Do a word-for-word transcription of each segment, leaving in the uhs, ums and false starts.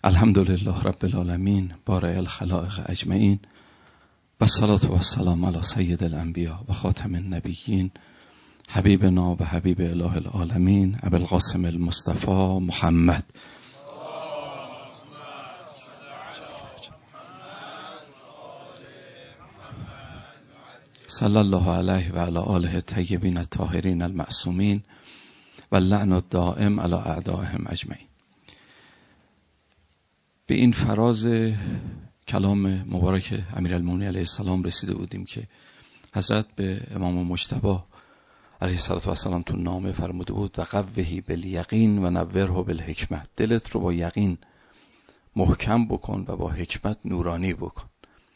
الحمدلله رب العالمین بارئ الخلائق اجمعین و الصلاة و السلام علی سید الانبیاء و خاتم النبیین حبیبنا و حبیب اله العالمین ابی القاسم المصطفى محمد صلی الله علیه و علی آله الطیبین الطاهرین المعصومین و اللعن الدائم علی اعدائهم اجمعین. به این فراز کلام مبارک امیرالمومنین علیه السلام رسیده بودیم که حضرت به امام مجتبی علیه السلام تو نامه فرموده بود و قوهی بالیقین و نوره بالحکمت، دلت رو با یقین محکم بکن و با حکمت نورانی بکن.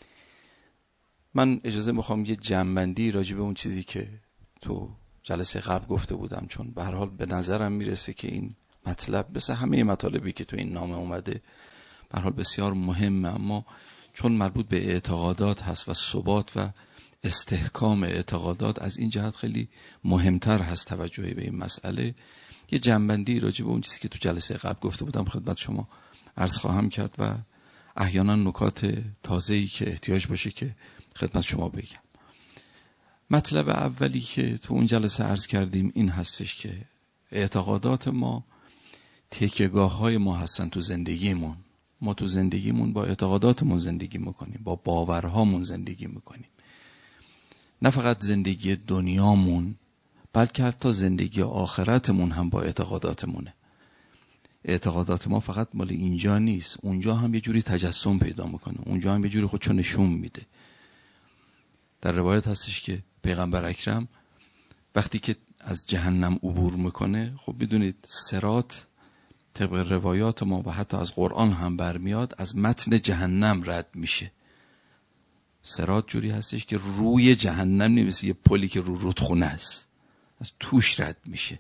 من اجازه میخوام یه جمع‌بندی راجع به اون چیزی که تو جلسه قبل گفته بودم، چون به هر حال به نظرم میرسه که این مطلب مثل همه مطالبی که تو این نامه اومده به هر حال بسیار مهمه، اما چون مربوط به اعتقادات هست و ثبات و استحکام اعتقادات، از این جهت خیلی مهمتر هست توجه به این مسئله. یه جنبندی راجع به اون چیزی که تو جلسه قبل گفته بودم خدمت شما عرض خواهم کرد و احیانا نکات تازه‌ای که احتیاج باشه که خدمت شما بگم. مطلب اولی که تو اون جلسه عرض کردیم این هستش که اعتقادات ما تکیه‌گاه‌های ما هستن تو زندگیمون. ما تو زندگیمون با اعتقاداتمون زندگی میکنیم، با باورهامون زندگی میکنیم. نه فقط زندگی دنیامون بلکه حتی زندگی آخرتمون هم با اعتقاداتمونه. اعتقادات ما فقط مال اینجا نیست، اونجا هم یه جوری تجسم پیدا میکنه، اونجا هم یه جوری خودشو نشون میده. در روایت هستش که پیغمبر اکرم وقتی که از جهنم عبور میکنه، خب میدونید صراط طبق روایات ما و حتی از قرآن هم برمیاد از متن جهنم رد میشه. صراط جوری هستش که روی جهنم نمیشه، یه پلی که رو رودخونه است، از توش رد میشه.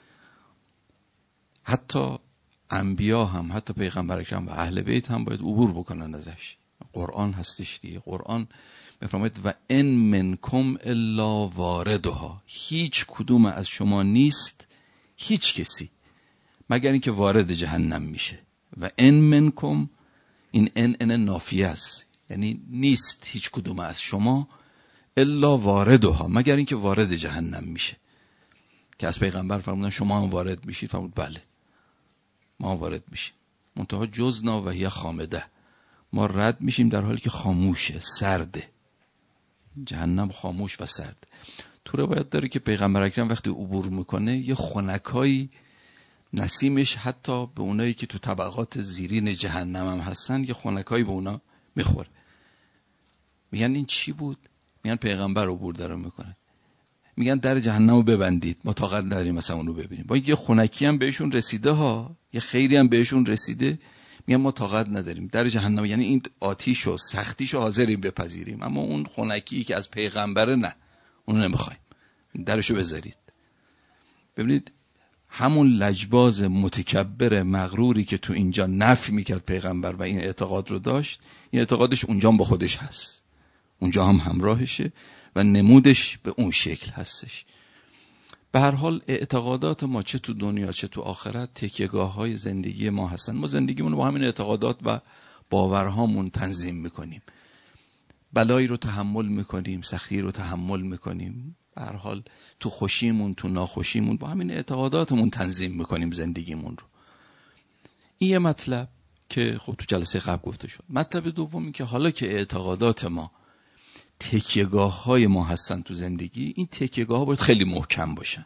حتی انبیا هم، حتی پیغمبر اکرم و اهل بیت هم باید عبور بکنن ازش. قرآن هستش دیگه. قرآن میفرماید و ان منکم الا واردها، هیچ کدوم از شما نیست، هیچ کسی، مگر اینکه وارد جهنم میشه. و ان منکم، این ان ان نافیه است، یعنی نیست هیچ کدوم از شما الا واردها، مگر اینکه وارد جهنم میشه. که از پیغمبر فرمودن شما هم وارد میشید؟ فرمود بله ما وارد میشیم، منتها جزنا و هی خامده، ما رد میشیم در حالی که خاموشه، سرده. جهنم خاموش و سرد. تو روایت داره که پیغمبر اکرم وقتی عبور میکنه یه خنکایی نسیمش حتی به اونایی که تو طبقات زیرین جهنم هم هستن یه خنکایی به اونا میخوره. میگن این چی بود؟ میگن پیغمبر عبور داره میکنه. میگن در جهنم رو ببندید، ما طاقت نداریم مثلا اونو ببینیم. با یه خنکی هم بهشون رسیده ها، یه خیری هم بهشون رسیده، میگن ما طاقت نداریم در جهنم، یعنی این آتیش و سختیش رو حاضریم بپذیریم، اما اون خنکی که از پیغمبره نه، اونو نمیخوایم، درشو بذارید. ببینید همون لجباز متکبر مغروری که تو اینجا نفی میکرد پیغمبر و این اعتقاد رو داشت، این اعتقادش اونجا هم با خودش هست، اونجا هم همراهشه و نمودش به اون شکل هستش. به هر حال اعتقادات ما چه تو دنیا چه تو آخرت تکیه‌گاه های زندگی ما هستن. ما زندگیمون رو با همین اعتقادات و باورهامون تنظیم میکنیم. بلایی رو تحمل میکنیم، سختی رو تحمل میکنیم. به هر حال تو خوشیمون تو ناخوشیمون با همین اعتقاداتمون تنظیم میکنیم زندگیمون رو. این یه مطلب که خب تو جلسه قبل گفته شد. مطلب دومی که حالا که اعتقادات ما تکیه‌گاه های ما هستن تو زندگی، این تکیه‌گاه ها باید خیلی محکم باشن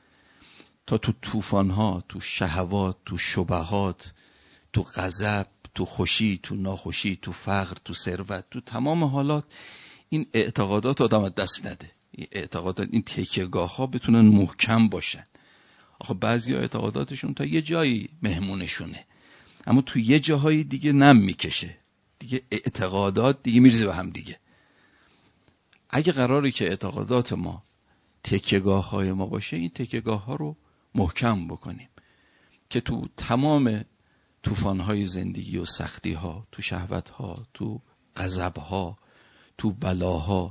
تا تو طوفان ها، تو شهوات، تو شبهات، تو غضب، تو خوشی، تو ناخوشی، تو فقر، تو ثروت، تو تمام حالات این اعتقادات آدم از دست نده. این اعتقادات، این تکیه‌گاه ها بتونن محکم باشن. آخه بعضیا اعتقاداتشون تا یه جایی مهمونشونه، اما تو یه جاهای دیگه نم میکشه دیگه، اعتقادات دیگه میرزه به هم دیگه. اگه قراره که اعتقادات ما تکیه‌گاه های ما باشه، این تکیه‌گاه ها رو محکم بکنیم که تو تمام طوفان های زندگی و سختی ها، تو شهوت ها، تو غضب ها، تو بلاها،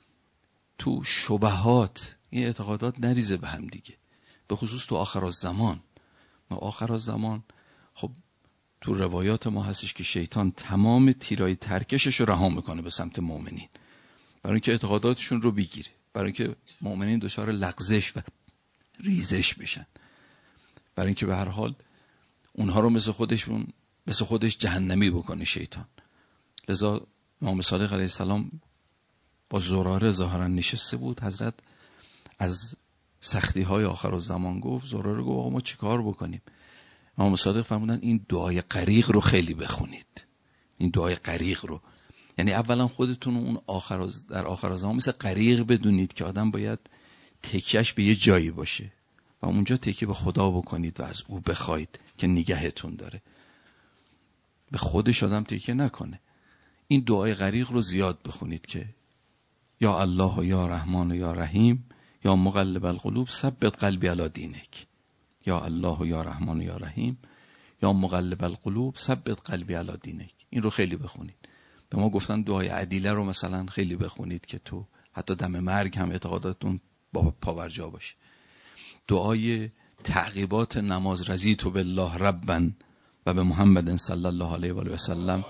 تو شبهات، این اعتقادات نریزه به هم دیگه. به خصوص تو آخر الزمان. ما آخر الزمان خب تو روایات ما هستش که شیطان تمام تیرای ترکشش رو رها میکنه به سمت مؤمنین، برای اینکه اعتقاداتشون رو بگیره، برای اینکه مؤمنین دچار لغزش و ریزش بشن، برای اینکه به هر حال اونها رو مثل خودشون مثل خودش جهنمی بکنه شیطان. لذا امام صادق علیه السلام با زراره ظاهرا نشسته بود، حضرت از سختی های آخر الزمان گفت، زراره گفت آقا ما چی کار بکنیم؟ امام صادق فرمودن این دعای غریق رو خیلی بخونید. این دعای غریق رو، یعنی اولا خودتون اون آخر در آخر زمان مثل غریق بدونید که آدم باید تکیهش به یه جایی باشه و اونجا تکیه به خدا بکنید و از او بخواید که نگهتون داره. به خودش آدم تکیه نکنه. این دعای غریق رو زیاد بخونید که یا الله و یا رحمان و یا رحیم یا مقلب القلوب ثبت قلبی علی دینک. یا الله و یا رحمان و یا رحیم یا مقلب القلوب ثبت قلبی علی دینک. این رو خیلی بخونید. به ما گفتن دعای عدیله رو مثلا خیلی بخونید که تو حتی دم مرگ هم اعتقاداتون با پاورجا باشه. دعای تعقیبات نماز رضیت بالله ربا و به محمد صلی الله علیه و آله و سلم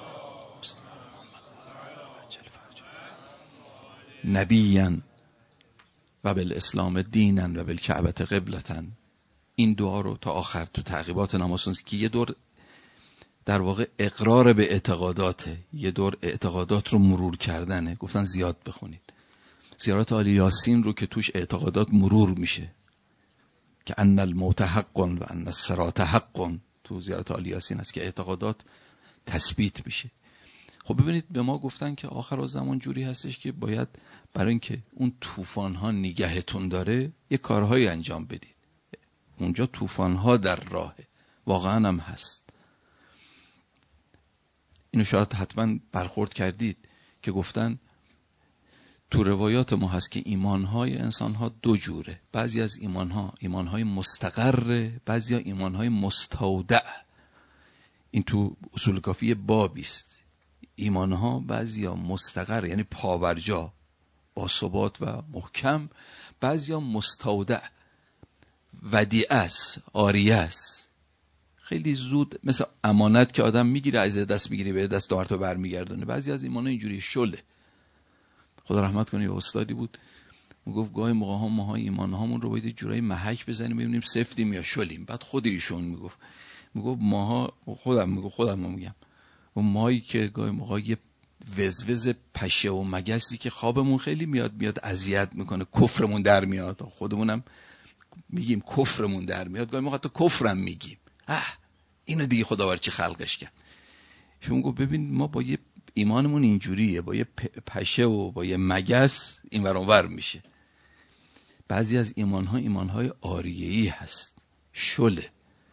نبیاً و بالاسلام دینا و بالکعبه قبلة. این دعا رو تا آخر تو تعقیبات نماز که یه دور در واقع اقرار به اعتقاداته، یه دور اعتقادات رو مرور کردنه، گفتن زیاد بخونید. زیارت آل یاسین رو که توش اعتقادات مرور میشه که ان الموت حق و ان الصراط حق، تو زیارت آل یاسین هست که اعتقادات تثبیت میشه. خب ببینید به ما گفتن که آخر الزمان جوری هستش که باید برای اینکه اون طوفان ها نگهتون داره یه کارهایی انجام بدید. اونجا طوفان ها در راهه، واقعا هم هست. اینو شاید حتما برخورد کردید که گفتن تو روایات ما هست که ایمانهای انسانها دو جوره. بعضی از ایمانها ایمانهای مستقره، بعضی ها ایمانهای مستودع. این تو اصول کافی بابی است. ایمانها بعضی ها مستقر یعنی پابرجا با ثبات و محکم، بعضی ها مستودع ودیعه است، عاریه است، خیلی زود مثل امانت که آدم میگیره از دست میگیره به دست دارتو برمیگردونه. بعضی از ایمانها اینجوری شله. خدا رحمت کنه یه استادی بود میگفت گاهی موقع ها ماها ایمان هامون رو باید یه جورایی محک بزنیم ببینیم سفتیم یا شلیم. بعد خود ایشون میگفت میگفت ماها خودم میگفت خودم میگم و ماهی که گاهی موقع یه وزوز پشه و مگسی که خوابمون خیلی میاد میاد اذیت میکنه، کفرمون در میاد، خودمونم میگیم کفرمون در میاد، گاهی موقع تو کفرم میگیم. اه اینو دیگه خداوند چی خلقش کرد. شما گفت ببین ما با یه ایمانمون اینجوریه، با یه پشه و با یه مگس این ور اون ور میشه. بعضی از ایمانها ایمانهای عاریه‌ای هست، شله.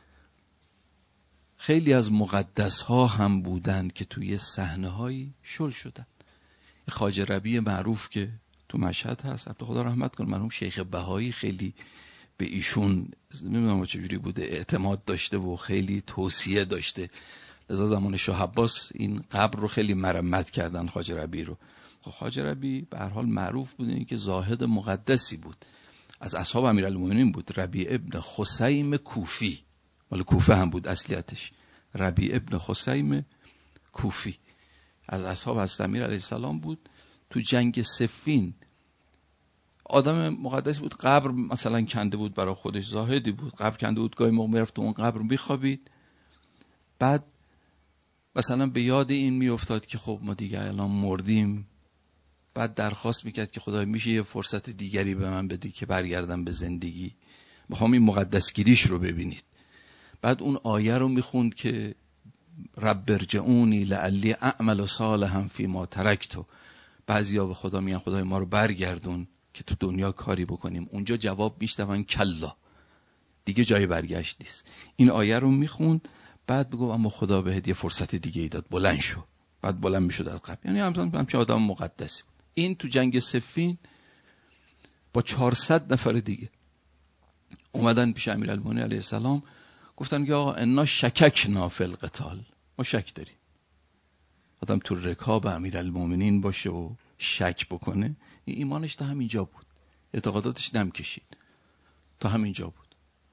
خیلی از مقدس‌ها هم بودن که توی صحنه‌هایی شل شدن. خواجه ربیع معروف که تو مشهد هست، البته خدا رحمت کنه، مرحوم شیخ بهایی خیلی به ایشون نمیدونم چجوری بوده اعتماد داشته و خیلی توصیه داشته. لذا زمان شاه عباس این قبر رو خیلی مرمت کردن خواجه ربیع رو. خواجه ربیع به هر حال معروف بود این که زاهد مقدسی بود، از اصحاب امیرالمومنین بود. ربیع ابن خثیم کوفی، مال کوفه هم بود اصلیتش. ربیع ابن خثیم کوفی از اصحاب حضرت امیر علیه السلام بود. تو جنگ صفین آدم مقدسی بود، قبر مثلا کنده بود برای خودش، زاهدی بود، قبر کنده بود، گاهی موقع میرفت تو اون قبر میخوابید. بعد مثلا به یاد این میافتاد که خب ما دیگه الان مردیم. بعد درخواست میکرد که خدای میشه یه فرصت دیگری به من بدی که برگردم به زندگی، میخوام این مقدسگیریش رو ببینید. بعد اون آیه رو میخوند که رب ارجعونی لعلی اعمل صالحا فیما ترکت. بعضیا به خدا میگن خدای ما رو برگردون که تو دنیا کاری بکنیم. اونجا جواب میشنون کلا، دیگه جای برگشت نیست. این آیه رو میخوند، بعد بگو اما خدا بهت یه فرصت دیگه ای داد، بلند شو. بعد بلند میشد از قبر. یعنی همچنان همچنان آدم مقدسی بود. این تو جنگ صفین با چهارصد نفر دیگه اومدن پیش امیرالمومنین علیه السلام، گفتن که آقا انا شککنا فی القتال، ما شک داریم. آدم تو رکاب امیرالمومنین باشه و شک بکنه، این ایمانش تا همینجا بود، اعتقاداتش نم کشید، تا همینجا بود.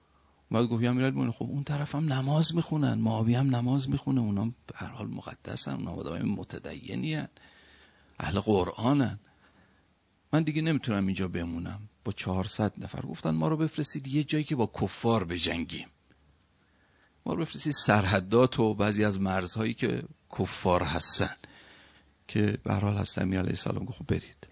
بعد گفت امیرالمومنین خب اون طرف هم نماز میخونن، معاویه هم نماز میخونه، اونا به هر حال مقدسن، اونا آدمای متدینی هن، اهل قرآنن، من دیگه نمیتونم اینجا بمونم. با چهارصد نفر گفتن ما رو بفرستید یه جایی که با کفار بجنگیم، ما رو بفرستید سرحدات و بعضی از مرزهایی که کفار هستن که به هر حال هست. امیر علیه السلام گفت خب برید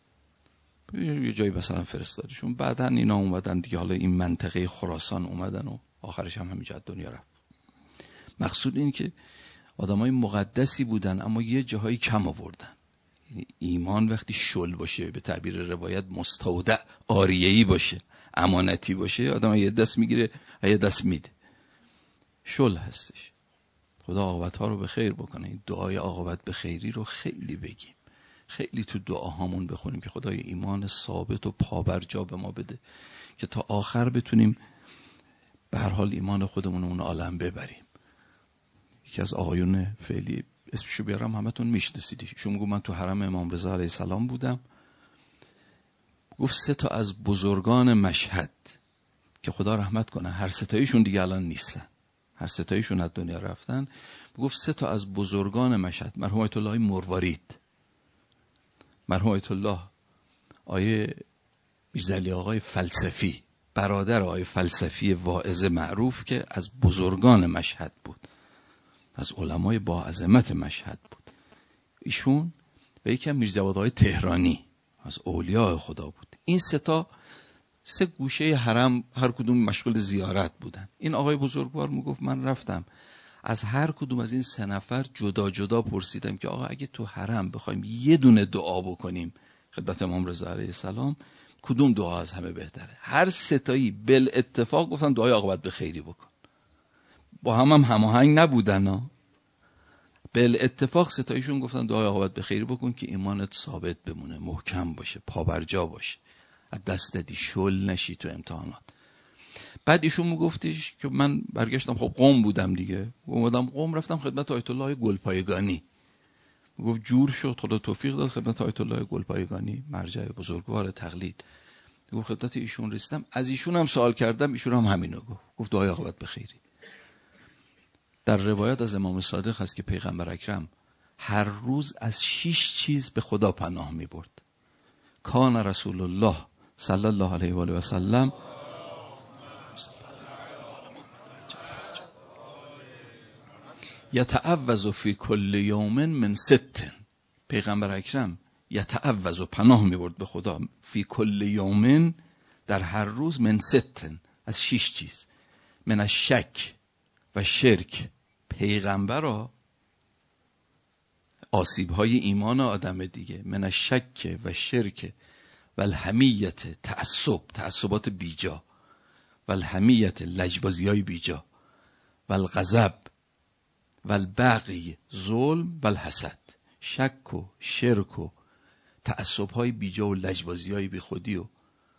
یه جایی مثلا فرستادشون. بعدن اینا اومدن دیگه، حالا این منطقه خراسان اومدن و آخرش هم همینجا دنیا رفت. مقصود این که آدمای مقدسی بودن اما یه جاهایی کم آوردن. ایمان وقتی شل باشه، به تعبیر روایت مستودع عاریه‌ای باشه، امانتی باشه، آدم یه دست میگیره یه دست میده، شل هستش. خدا عاقبت ها رو به خیر بکنه. این دعای عاقبت به خیری رو خیلی بگیم، خیلی تو دعاهامون بخونیم که خدای ایمان ثابت و پابرجا به ما بده که تا آخر بتونیم به هر حال ایمان خودمون اون عالم ببریم. یکی از آقایون فعلی اسمشو بیارم همتون میشناسید، ایشون میگه من تو حرم امام رضا علیه السلام بودم، گفت سه تا از بزرگان مشهد که خدا رحمت کنه، هر سه تایشون دیگه الان نیستن، هر سه تایشون از دنیا رفتن، گفت سه تا از بزرگان مشهد، مرحوم آیت الله مروارید، مرحوم آیت الله آیه میرزاعلی آقای فلسفی، برادر آقای فلسفی واعظ معروف که از بزرگان مشهد بود، از علمای با عظمت مشهد بود، ایشون و یکی هم میرزاواد آقای تهرانی از اولیاء خدا بود. این سه تا سه گوشه حرم هر کدوم مشغول زیارت بودن. این آقای بزرگوار میگفت من رفتم از هر کدوم از این سه نفر جدا جدا پرسیدم که آقا اگه تو حرم بخوایم یه دونه دعا بکنیم خدمت امام رضا علیه السلام، کدوم دعا از همه بهتره؟ هر ستایی بل اتفاق گفتن دعای عاقبت به خیری بکن. با هم هم هماهنگ نبودن ها، بل اتفاق ستایشون گفتن دعای عاقبت به خیری بکن که ایمانت ثابت بمونه، محکم باشه، پابرجا باشه، از دست دادی شل نشی تو امتحانات. بعد ایشون میگفتش که من برگشتم، خب قم بودم دیگه، اومدم قم، رفتم خدمت آیت الله گلپایگانی، گفت جور شد، خدا توفیق داد، خدمت آیت الله گلپایگانی مرجع بزرگوار تقلید، گفت خدمت ایشون رسیدم، از ایشون هم سوال کردم، ایشون هم همینو گفت، گفت دعای عاقبت به خیری. در روایت از امام صادق هست که پیغمبر اکرم هر روز از شش چیز به خدا پناه می برد. کان رسول الله صلی الله علیه و آله و سلم یتعوذ فی کل یوم من ست، پیغمبر اکرم یتعوذ پناه می برد به خدا فی کل یوم، در هر روز، من ست، از شش چیز، من الشک و شرک، پیغمبر را آسیب های ایمان آدم دیگه، من الشک و شرک و الحمیت، تعصب، تعصبات بیجا، و الحمیت، لجبازی های بیجا، و الغضب و البغی، ظلم، و الحسد، شک و شرک و تعصب های بیجا و لجبازی های بی خودی و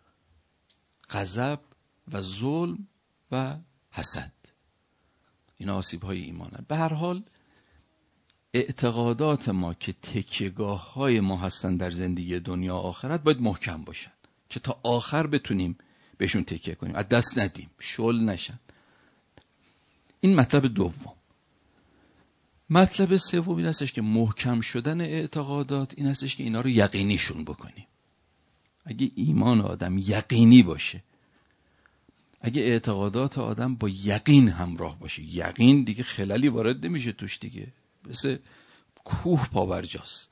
غضب و ظلم و حسد، اینا آسیب های ایمانن. به هر حال اعتقادات ما که تکیهگاه های ما هستن در زندگی دنیا و آخرت باید محکم باشن که تا آخر بتونیم بهشون تکیه کنیم، از دست ندیم، شل نشن. این مطلب دوم. مطلب سوم این هستش که محکم شدن اعتقادات این هستش که اینا رو یقینیشون بکنیم. اگه ایمان آدم یقینی باشه، اگه اعتقادات آدم با یقین همراه باشه، یقین دیگه خلالی وارد نمیشه توش دیگه، مثل کوه پابرجاست.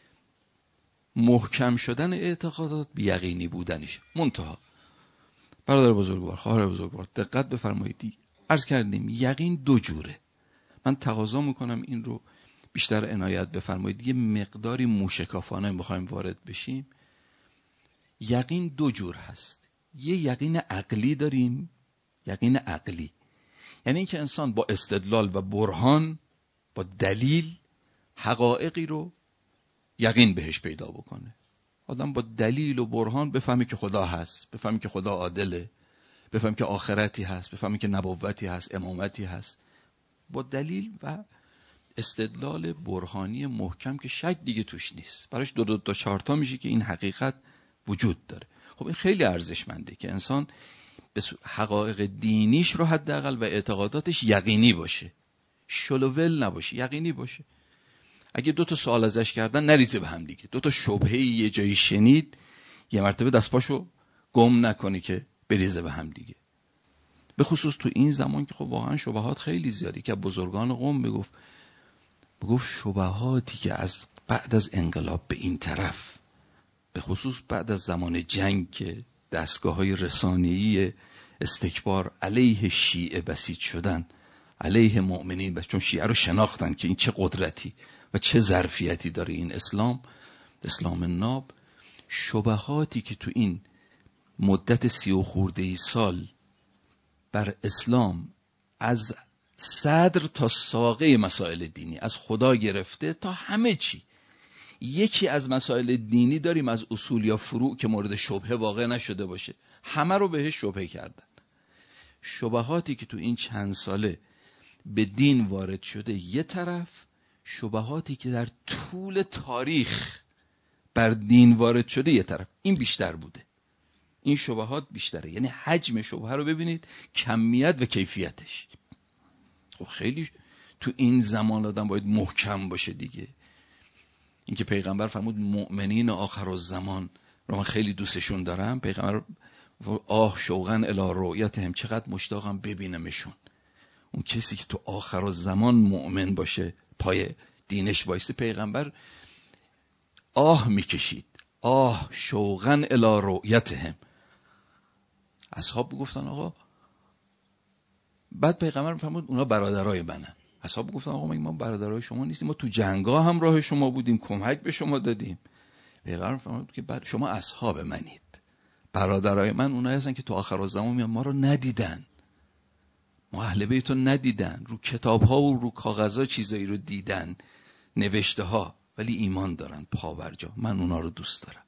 محکم شدن اعتقادات بی یقینی بودنش. منتها برادر بزرگوار، خواهر بزرگوار، دقت بفرمایید، عرض کردیم یقین دو جوره. من تقاضا میکنم این رو بیشتر عنایت بفرمایید، یه مقداری موشکافانه میخوایم وارد بشیم. یقین دو جور هست. یه یقین عقلی داریم، یقین عقلی یعنی اینکه انسان با استدلال و برهان، با دلیل، حقایقی رو یقین بهش پیدا بکنه. آدم با دلیل و برهان بفهمی که خدا هست، بفهمی که خدا عادله، بفهمی که آخرتی هست، بفهمی که نبوتی هست، امامتی هست، با دلیل و استدلال برهانی محکم که شک دیگه توش نیست، براش دو دو تا چهار تا میشه که این حقیقت وجود داره. خب این خیلی ارزشمنده که انسان به حقایق دینیش رو حداقل و اعتقاداتش یقینی باشه، شلوول نباشه، یقینی باشه. اگه دو تا سوال ازش کردن نریزه به هم دیگه. دو تا شبهه یه جایی شنید یه مرتبه دست پاشو گم نکنی که بریزه به هم دیگه. به خصوص تو این زمان که خب واقعا شبهات خیلی زیادی، که بزرگان قوم بگفت بگفت شبهاتی که از بعد از انقلاب به این طرف، به خصوص بعد از زمان جنگ که دستگاه‌های رسانه‌ای استکبار علیه شیعه بسیج شدن، علیه مؤمنین، چون شیعه رو شناختن که این چه قدرتی و چه ظرفیتی داره این اسلام، اسلام ناب. شبهاتی که تو این مدت سی و خورده ای سال بر اسلام از صدر تا ساقه مسائل دینی، از خدا گرفته تا همه چی، یکی از مسائل دینی داریم از اصول یا فروع که مورد شبهه واقع نشده باشه، همه رو بهش شبهه کردن. شبهاتی که تو این چند ساله به دین وارد شده یه طرف، شبهاتی که در طول تاریخ بر دین وارد شده یه طرف. این بیشتر بوده، این شبهات بیشتره. یعنی حجم شبهه رو ببینید، کمیت و کیفیتش. خب خیلی تو این زمان آدم باید محکم باشه دیگه. اینکه پیغمبر فرمود مؤمنین آخر الزمان رو من خیلی دوستشون دارم، پیغمبر آه شوقا الی رؤیتهم، چقدر مشتاقم ببینمشون. اون کسی که تو آخر الزمان مؤمن باشه، پای دینش وایسه، پیغمبر آه میکشید، آه شوقا الی رؤیتهم. اصحاب گفتن آقا، بعد پیغمبر فرمود اونا برادرای منن. اصحاب گفتن آقا ما برادرای شما نیستیم، ما تو جنگا هم راه شما بودیم، کمک به شما دادیم. پیغمبر فرمود که شما اصحاب منید، برادرای من اونایی هستن که تو آخر الزمان میان ما رو ندیدن، ما اهل بیت رو ندیدن، رو کتاب ها و رو کاغذ ها چیزایی رو دیدن، نوشته ها، ولی ایمان دارن پاورجا. من اونا رو دوست دارم.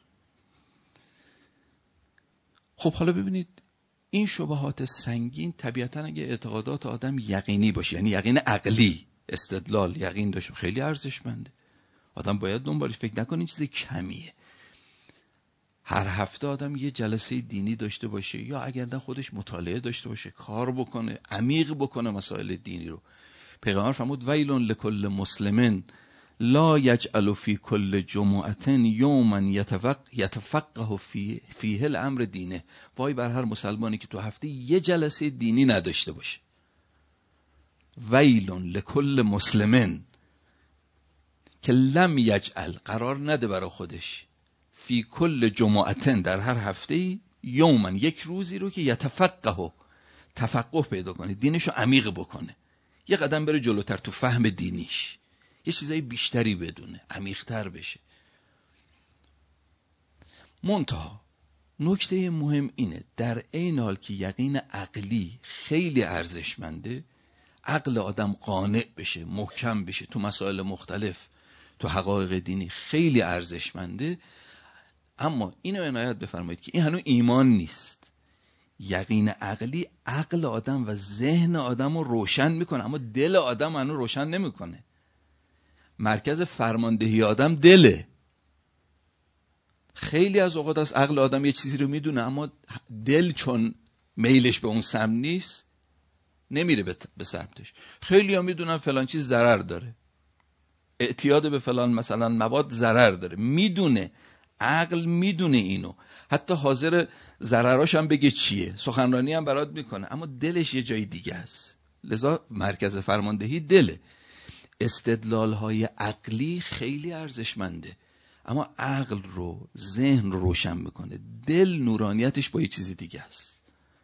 خب حالا ببینید این شبهات سنگین طبیعتاً اگه اعتقادات آدم یقینی باشه، یعنی یقین عقلی، استدلال، یقین داشته، خیلی ارزشمنده. آدم باید دنبالش فکر نکنه این چیز کمیه. هر هفته آدم یه جلسه دینی داشته باشه، یا اگر نه خودش مطالعه داشته باشه، کار بکنه، عمیق بکنه مسائل دینی رو. پیغمبر فرمود ویل لکل مسلمن لا یجعل فی کل جمعه یوما یتفقه فی فیه الامر دینه. وای بر هر مسلمانی که تو هفته یه جلسه دینی نداشته باشه. ویل لکل مسلمن، که لم یجعل، قرار نده برای خودش، فی کل جمعه، در هر هفته، یوما، یک روزی رو که یتفقه، تفقه پیدا کنه، دینشو عمیق بکنه، یه قدم بره جلوتر تو فهم دینیش، یه چیزای بیشتری بدونه، عمیق‌تر بشه. منتها نکته مهم اینه، در عین حال که یقین عقلی خیلی ارزشمنده، عقل آدم قانع بشه، محکم بشه تو مسائل مختلف، تو حقایق دینی خیلی ارزشمنده، اما اینو عنایت بفرمایید که این هنوز ایمان نیست. یقین عقلی عقل آدم و ذهن آدم رو روشن میکنه، اما دل آدم هنوز روشن نمیکنه. مرکز فرماندهی آدم دله. خیلی از اوقات از عقل آدم یه چیزی رو میدونه، اما دل چون میلش به اون سمت نیست نمیره به سمتش. خیلی ها میدونن فلان چیز ضرر داره، اعتیاد به فلان مثلا مواد ضرر داره، میدونه، عقل میدونه اینو، حتی حاضر ضرراش هم بگه چیه، سخنرانی هم برات میکنه، اما دلش یه جای دیگه است. لذا مرکز فرماندهی دله. استدلال های عقلی خیلی ارزشمنده، اما عقل رو، ذهن رو روشن میکنه، دل نورانیتش با یه چیز دیگه است.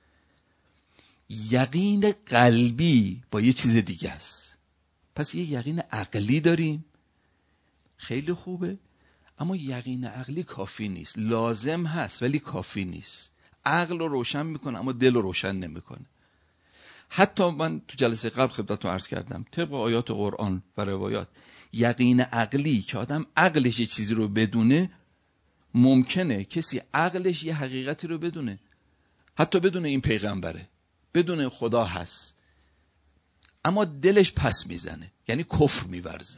یقین قلبی با یه چیز دیگه است. پس یه یقین عقلی داریم، خیلی خوبه، اما یقین عقلی کافی نیست. لازم هست ولی کافی نیست. عقل رو روشن میکنه اما دل رو روشن نمیکنه. حتی من تو جلسه قبل خدمتتون عرض کردم، طبق آیات قرآن و روایات، یقین عقلی که آدم عقلش یه چیزی رو بدونه، ممکنه کسی عقلش یه حقیقتی رو بدونه، حتی بدونه این پیغمبره، بدونه خدا هست، اما دلش پس میزنه، یعنی کفر میورزه.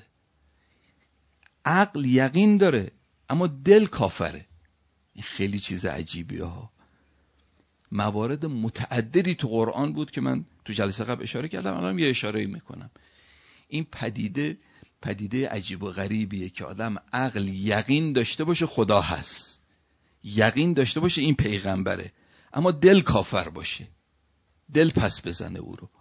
عقل یقین داره اما دل کافره. این خیلی چیز عجیبیه ها. موارد متعددی تو قرآن بود که من تو جلسه قبل اشاره کردم، الان یه اشاره میکنم. این پدیده پدیده عجیب و غریبیه که آدم عقل یقین داشته باشه خدا هست، یقین داشته باشه این پیغمبره، اما دل کافر باشه، دل پس بزنه او رو.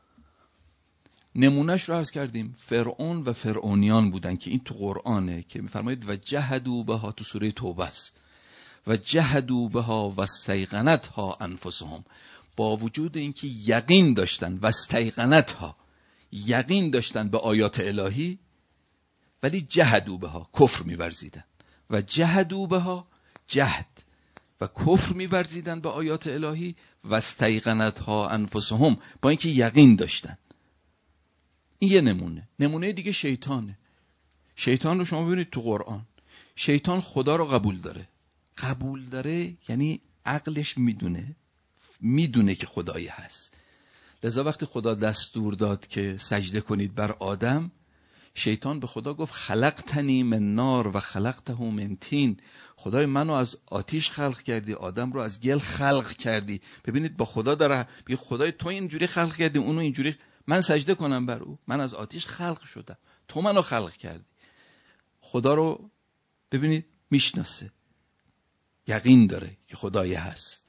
نمونهش رو عرض کردیم، فرعون و فرعونیان بودن که این تو قرآنه که میفرمایید و جهدوا بها، تو سوره توبه است، و جهدوا بها و استیقنتها انفسهم، با وجود اینکه یقین داشتن و استیقنتها، یقین داشتن به آیات الهی، ولی جهدوا بها، کفر می‌ورزیدن. و جهدوا بها، جهد و کفر می‌ورزیدن به آیات الهی، و استیقنتها انفسهم، با اینکه یقین داشتن. این یه نمونه. نمونه دیگه شیطانه. شیطان رو شما ببینید تو قرآن، شیطان خدا رو قبول داره. قبول داره یعنی عقلش میدونه، میدونه که خدایی هست. لذا وقتی خدا دستور داد که سجده کنید بر آدم، شیطان به خدا گفت خلقتنی من نار و خلقته من طین، خدای منو از آتیش خلق کردی، آدم رو از گل خلق کردی. ببینید با خدا داره بگه خدای تو اینجوری خلق کردی، اونو اینجوری، من سجده کنم بر او؟ من از آتیش خلق شدم، تو منو خلق کردی. خدا رو ببینید میشناسه، یقین داره که خدایی هست.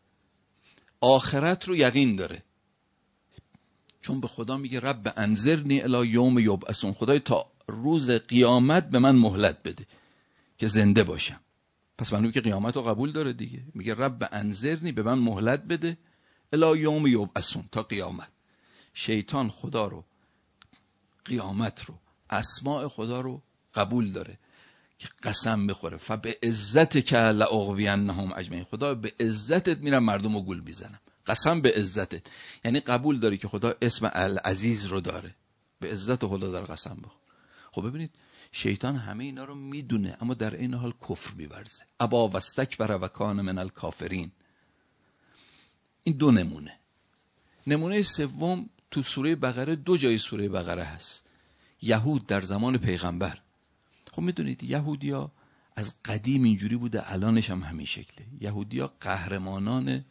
آخرت رو یقین داره، چون به خدا میگه رب انظرنی الی یوم یبعثون، خدای تا روز قیامت به من مهلت بده که زنده باشم. پس معلومه که قیامت رو قبول داره دیگه. میگه رب انظرنی، به من مهلت بده، الی یوم یبعثون، تا قیامت. شیطان خدا رو، قیامت رو، اسماء خدا رو قبول داره که قسم بخوره فبعزتک لاغوینهم اجمعین، خدا به عزتت میرم مردم رو گول میزنم، قسم به عزتت. یعنی قبول داری که خدا اسم العزیز رو داره، به عزت خدا داره قسم بخور. خب ببینید شیطان همه اینا رو میدونه، اما در این حال کفر میورزه. ابا واستکبر و کان من الکافرین. این دو نمونه. نمونه سوم تو سوره بقره، دو جای سوره بقره هست. یهود در زمان پیغمبر، خب میدونید یهودیا از قدیم اینجوری بوده، الانش هم همین شکله. یهودیا قهرمانان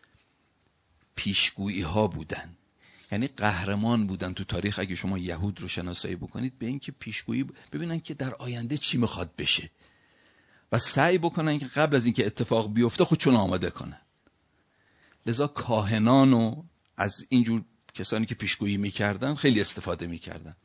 پیشگویی ها بودن، یعنی قهرمان بودن تو تاریخ. اگه شما یهود رو شناسایی بکنید به این که پیشگویی ببینن که در آینده چی میخواد بشه و سعی بکنن که قبل از اینکه اتفاق بیفته خودشون آماده کنن. لذا کاهنانو از اینجور کسانی که پیشگویی میکردن خیلی استفاده میکردن.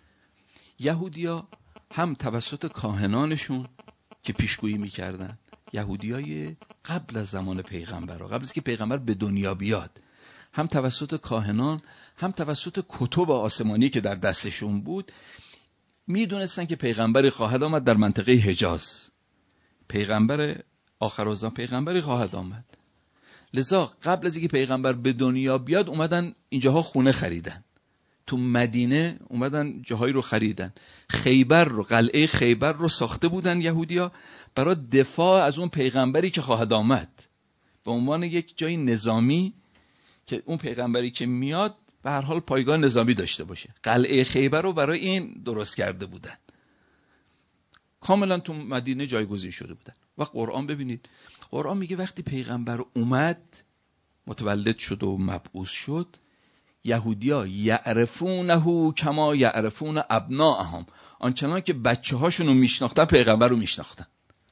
یهودیا هم توسط کاهنانشون که پیشگویی میکردن، یهودیای قبل از زمان پیغمبر، قبل از که پیغمبر به دنیا بیاد، هم توسط کاهنان، هم توسط کتب آسمانی که در دستشون بود، میدونستن که پیغمبری خواهد آمد در منطقه حجاز، پیغمبر آخرالزمان، پیغمبری خواهد آمد. لذا قبل از اینکه پیغمبر به دنیا بیاد اومدن اینجاها خونه خریدن، تو مدینه اومدن جاهایی رو خریدن. خیبر رو، قلعه خیبر رو ساخته بودن یهودیا برای دفاع از اون پیغمبری که خواهد آمد، به عنوان یک جای نظامی که اون پیغمبری که میاد به هر حال پایگاه نظامی داشته باشه. قلعه خیبر رو برای این درست کرده بودن، کاملا تو مدینه جایگزین شده بودن. و قرآن ببینید، قرآن میگه وقتی پیغمبر اومد، متولد شد و مبعوث شد، یهودیا یعرفونه کما یعرفون ابناءهم، آنچنان که بچه هاشون رو میشناختن پیغمبر رو میشناختن.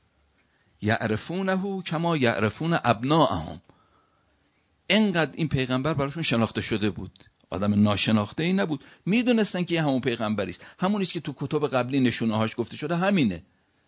یعرفونه کما یعرفون ابناءهم، اینقدر این پیغمبر براشون شناخته شده بود، آدم ناشناخته ای نبود. میدونستن که همون پیغمبری است، همونی است که تو کتب قبلی نشونه هاش گفته شده همینه.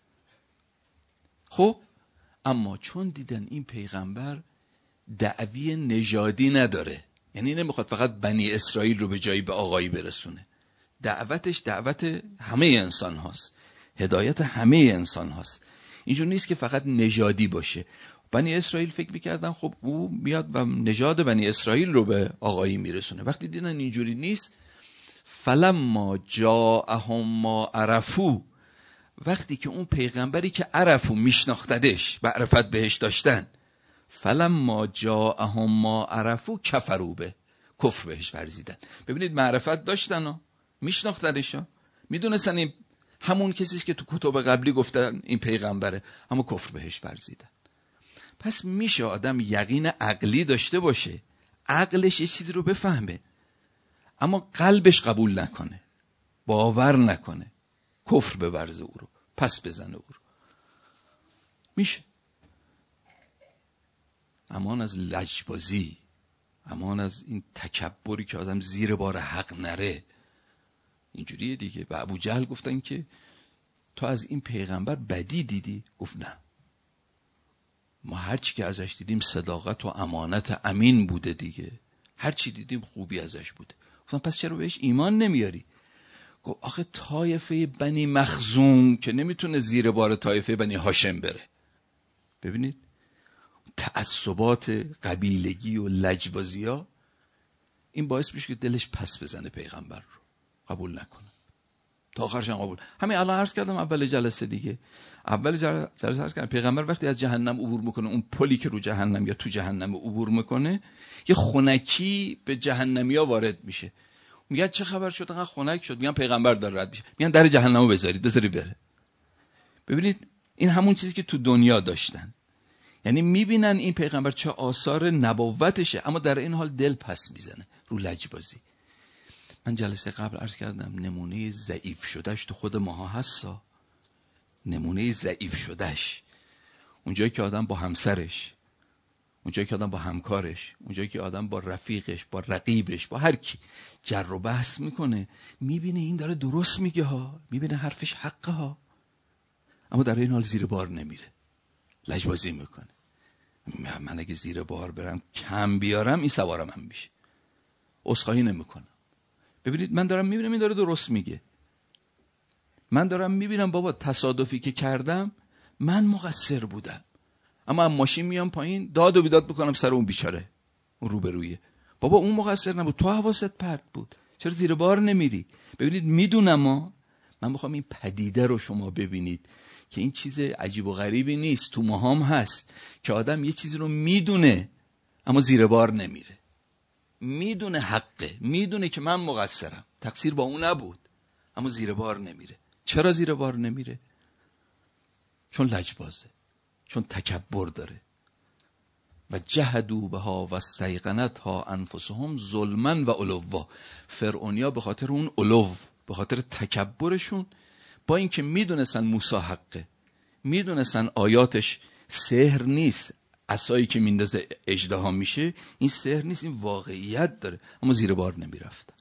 خب اما چون دیدن این پیغمبر دعوی نژادی نداره، یعنی نمیخواد فقط بنی اسرائیل رو به جایی به آقایی برسونه، دعوتش دعوت همه انسان هاست، هدایت همه انسان هاست، اینجور نیست که فقط نژادی باشه. بنی اسرائیل فکر میکردن خب او میاد و نژاد بنی اسرائیل رو به آقایی میرسونه. وقتی دیدن اینجوری نیست، فلما جاءهم ما عرفو، وقتی که اون پیغمبری که عرفو میشناختدش، معرفت بهش داشتن، فلما جاءهم ما عرفو کفروا به، کفر بهش ورزیدن. ببینید معرفت داشتن و میشناختنش، میدونستن این همون کسی است که تو کتب قبلی گفتن این پیغمبره، اما کفر بهش ورزیدن. پس میشه آدم یقین عقلی داشته باشه، عقلش یه چیزی رو بفهمه اما قلبش قبول نکنه، باور نکنه، کفر بورزه او رو، پس بزنه او رو. میشه. امان از لجبازی، امان از این تکبری که آدم زیر بار حق نره. اینجوریه دیگه. به ابو جهل گفتن که تو از این پیغمبر بدی دیدی؟ گفت نه، ما هرچی که ازش دیدیم صداقت و امانت امین بوده دیگه، هرچی دیدیم خوبی ازش بوده. گفتن پس چرا بهش ایمان نمیاری؟ گفت آخه طایفه بنی مخزوم که نمیتونه زیر بار طایفه بنی هاشم بره. ببینید تعصبات قبیلگی و لجبازی ها این باعث میشه که دلش پس بزنه، پیغمبر رو قبول نکنه، تا آخرش هم قبول. همین الان عرض کردم اول جلسه دیگه، اول جلسه عرض کردم پیغمبر وقتی از جهنم عبور میکنه، اون پلی که رو جهنم یا تو جهنم عبور میکنه، یه خنکی به جهنمیا وارد میشه. میگن چه خبر شد انقدر خنک شد؟ میگن پیغمبر داره رد میشه. میگن در جهنمو بذارید، بذاری بره. ببینید این همون چیزی که تو دنیا داشتن، یعنی میبینن این پیغمبر چه آثار نبوتشه اما در این حال دل پس میزنه رو لجبازی. من جلسه قبل عرض کردم نمونه ضعیف شدهش تو خود ماها هستا. نمونه ضعیف شدهش اونجایی که آدم با همسرش، اونجایی که آدم با همکارش، اونجایی که آدم با رفیقش، با رقیبش، با هر کی جر و بحث میکنه، میبینه این داره درست میگه ها، میبینه حرفش حقه ها، اما در این حال زیر بار نمیره، لجبازی میکنه. من اگه زیر بار برم کم بیارم این سوارم هم میشه، عذرخواهی نمیکنم. ببینید من دارم میبینم این داره درست میگه، من دارم میبینم بابا تصادفی که کردم من مقصر بودم، اما هم ماشین میام پایین داد و بیداد بکنم سر اون بیچاره، اون روبرویه، بابا اون مقصر نبود، تو حواست پرت بود، چرا زیر بار نمیری؟ ببینید میدونم، ما من میخوام این پدیده رو شما ببینید که این چیز عجیب و غریبی نیست، تو ماهام هست که آدم یه چیزی رو میدونه اما زیر بار نمیره، میدونه حقه، میدونه که من مقصرم، تقصیر با اون نبود، اما زیر بار نمیره. چرا زیر بار نمیره؟ چون لجبازه، چون تکبر داره. و جهدوا بها و استیقنتها انفسهم ظلما و علوا. فرعونیا به خاطر اون علو، به خاطر تکبرشون، با اینکه میدونستن موسی حقه، میدونستن آیاتش سحر نیست، عصایی که میندازه اژدها میشه، این سحر نیست، این واقعیت داره، اما زیر بار نمیرفتن.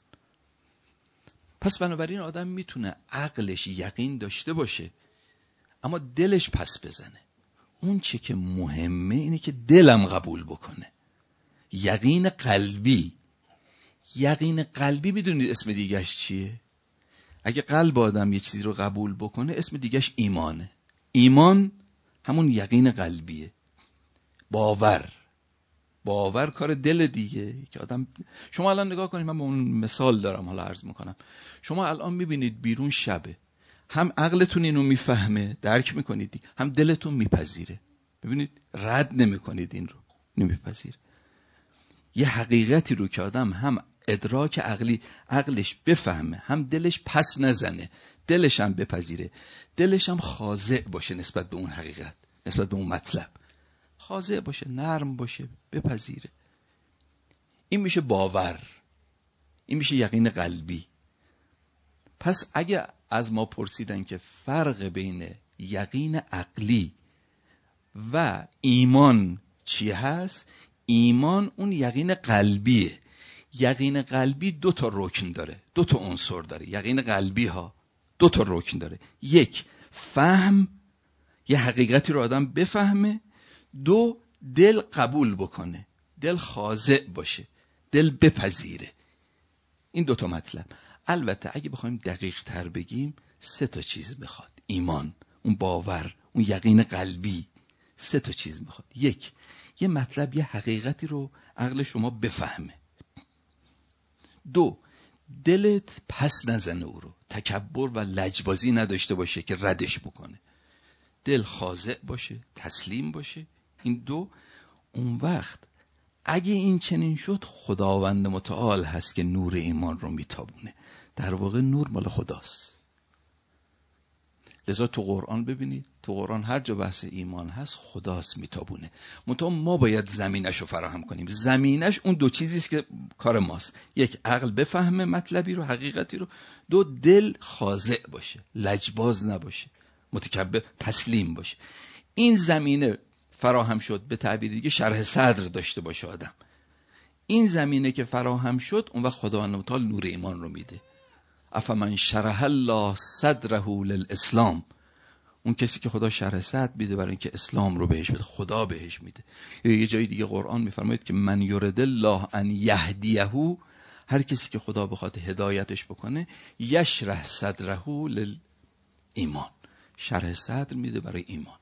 پس بنابراین آدم میتونه عقلش یقین داشته باشه اما دلش پس بزنه. اون چه که مهمه اینه که دلم قبول بکنه. یقین قلبی. یقین قلبی میدونید اسم دیگهش چیه؟ اگه قلب آدم یه چیزی رو قبول بکنه اسم دیگهش ایمانه. ایمان همون یقین قلبیه، باور. باور کار دل دیگه که آدم. شما الان نگاه کنید، من به اون مثال دارم حالا عرض میکنم. شما الان میبینید بیرون شبه، هم عقلتون اینو میفهمه، درک میکنید، هم دلتون میپذیره. ببینید رد نمیکنید، این رو نمیپذیره. یه حقیقتی رو که آدم هم ادراک عقلی عقلش بفهمه، هم دلش پس نزنه، دلش هم بپذیره، دلش هم خاضع باشه نسبت به اون حقیقت، نسبت به اون مطلب خاضع باشه، نرم باشه، بپذیره. این میشه باور، این میشه یقین قلبی. پس اگه از ما پرسیدن که فرق بین یقین عقلی و ایمان چی هست، ایمان اون یقین قلبیه. یقین قلبی دو تا رکن داره، دو تا عنصر داره. یقین قلبی ها دو تا رکن داره. یک، فهم، یه حقیقتی رو آدم بفهمه. دو، دل قبول بکنه، دل خاضع باشه، دل بپذیره. این دو تا مطلب. البته اگه بخوایم دقیق تر بگیم سه تا چیز میخواد. ایمان، اون باور، اون یقین قلبی، سه تا چیز میخواد. یک، یه مطلب، یه حقیقتی رو عقل شما بفهمه. دو، دلت پس نزنه او رو، تکبر و لجبازی نداشته باشه که ردش بکنه، دل خاضع باشه، تسلیم باشه. این دو. اون وقت اگه این چنین شد، خداوند متعال هست که نور ایمان رو میتابونه. در واقع نور مال خداست. لذا تو قرآن ببینید، تو قرآن هر جا بحث ایمان هست خداست میتابونه. منتها ما باید زمینش رو فراهم کنیم. زمینش اون دو چیزیست که کار ماست. یک، عقل بفهمه مطلبی رو، حقیقتی رو. دو، دل خاضع باشه، لجباز نباشه، متکبر، تسلیم باشه. این زمینه فراهم شد، به تعبیر دیگه شرح صدر داشته باشه آدم. این زمینه که فراهم شد، اون وقت خداوند تعالی نور ایمان رو میده. افمن شرح الله صدره للاسلام، اون کسی که خدا شرح صدر میده برای اینکه اسلام رو بهش بده، خدا بهش میده. یا یه جای دیگه قرآن میفرماید که من یرد الله ان یهدیه، هر کسی که خدا بخواد هدایتش بکنه، یشرح صدره للایمان، شرح صدر میده برای ایمان،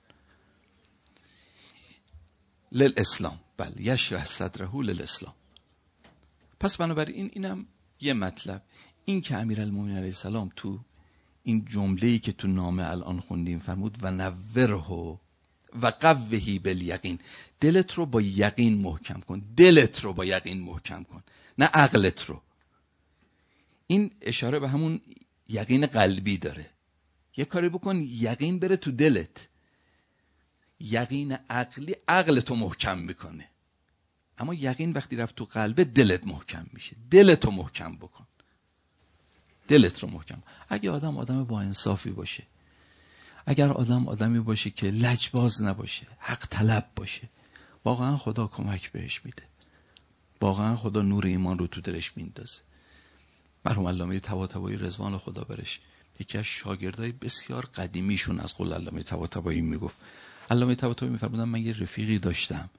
للاسلام، بله، یشرح صدره للاسلام. پس بنابراین اینم یه مطلب. این که امیرالمومنین علیه السلام تو این جمله‌ای که تو نامه الان خوندیم فرمود و نوره و قوهی بالیقین، دلت رو با یقین محکم کن، دلت رو با یقین محکم کن، نه عقلت رو. این اشاره به همون یقین قلبی داره. یه کاری بکن یقین بره تو دلت. یقین عقلی عقلتو محکم میکنه، اما یقین وقتی رفت تو قلبه دلت محکم میشه. دلتو محکم بکن، دلت رو محکم. اگه آدم آدم با انصافی باشه، اگر آدم آدمی باشه که لجباز نباشه، حق طلب باشه، واقعا خدا کمک بهش میده. واقعا خدا نور ایمان رو تو دلش میندازه. مرحوم علامه طباطبایی رضوان خدا برش، یکی از شاگردای بسیار قدیمیشون از قول علامه طباطبایی میگفت. علامه طباطبایی میفرمودن من یه رفیقی داشتم.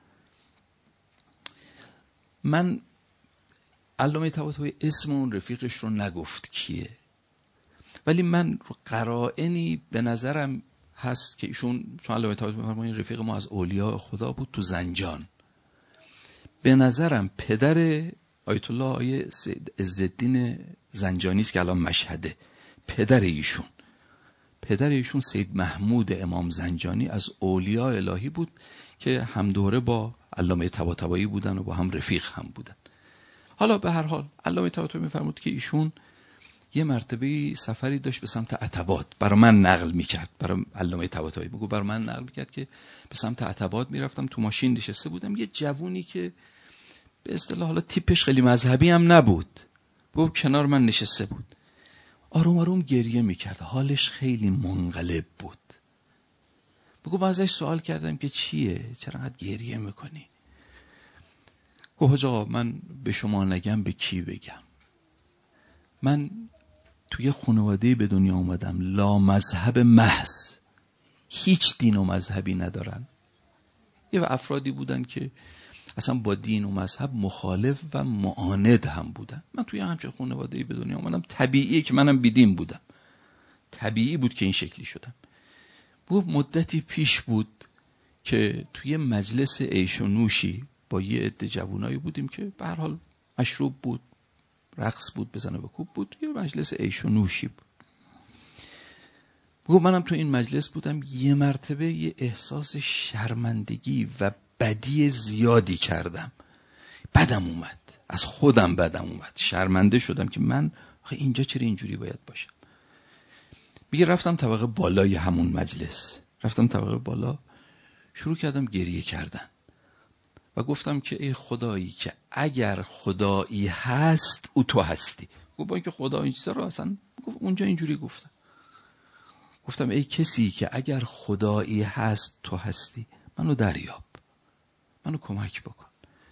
من علامه طباطبایی اسم اون رفیقش رو نگفت کیه، ولی من قرائنی به نظرم هست که ایشون، چون علامه طباطبایی میفرمودن رفیق ما از اولیاء خدا بود تو زنجان، به نظرم پدر آیت الله آیه عزالدین زنجانی است که الان مشهده. پدر ایشون پدر ایشون سید محمود امام زنجانی از اولیاء الهی بود که هم دوره با علامه طباطبایی بودن و با هم رفیق هم بودن. حالا به هر حال علامه طباطبایی میفرمود که ایشون یه مرتبه سفری داشت به سمت عتبات، برای من نقل میکرد، برای علامه طباطبایی میگه برای من نقل میکرد که به سمت عتبات میرفتم، تو ماشین نشسته بودم، یه جوونی که به اصطلاح حالا تیپش خیلی مذهبی هم نبود، بود کنار من نشسته بود، آروم آروم گریه میکرد، حالش خیلی منقلب بود. بگو من ازش سوال کردم که چیه، چرا انقدر گریه میکنی؟ گفت آقا من به شما نگم به کی بگم؟ من توی خانواده به دنیا اومدم لا مذهب محض، هیچ دین و مذهبی ندارن. یه افرادی بودن که اصلا با دین و مذهب مخالف و معاند هم بودن. من توی همچین خانواده به دنیا اومدم، طبیعیه که منم بیدین بودم، طبیعی بود که این شکلی شدم. بود مدتی پیش بود که توی مجلس عیش و نوشی با یه عده جوانایی بودیم که به هر حال مشروب بود، رقص بود، بزنه بکوب بود، یه مجلس عیش و نوشی بود. بگو منم تو این مجلس بودم، یه مرتبه یه احساس شرمندگی و بدی زیادی کردم، بدم اومد، از خودم بدم اومد، شرمنده شدم که من آخه اینجا چرا اینجوری باید باشم. میگه رفتم طبقه بالای همون مجلس، رفتم طبقه بالا، شروع کردم گریه کردن و گفتم که ای خدایی که اگر خدایی هست او تو هستی. گفت با اینکه خدا این چیزا رو اصلا اونجا اینجوری گفتم، گفتم ای کسی که اگر خدایی هست تو هستی، منو دریاب، منو کمک بکن.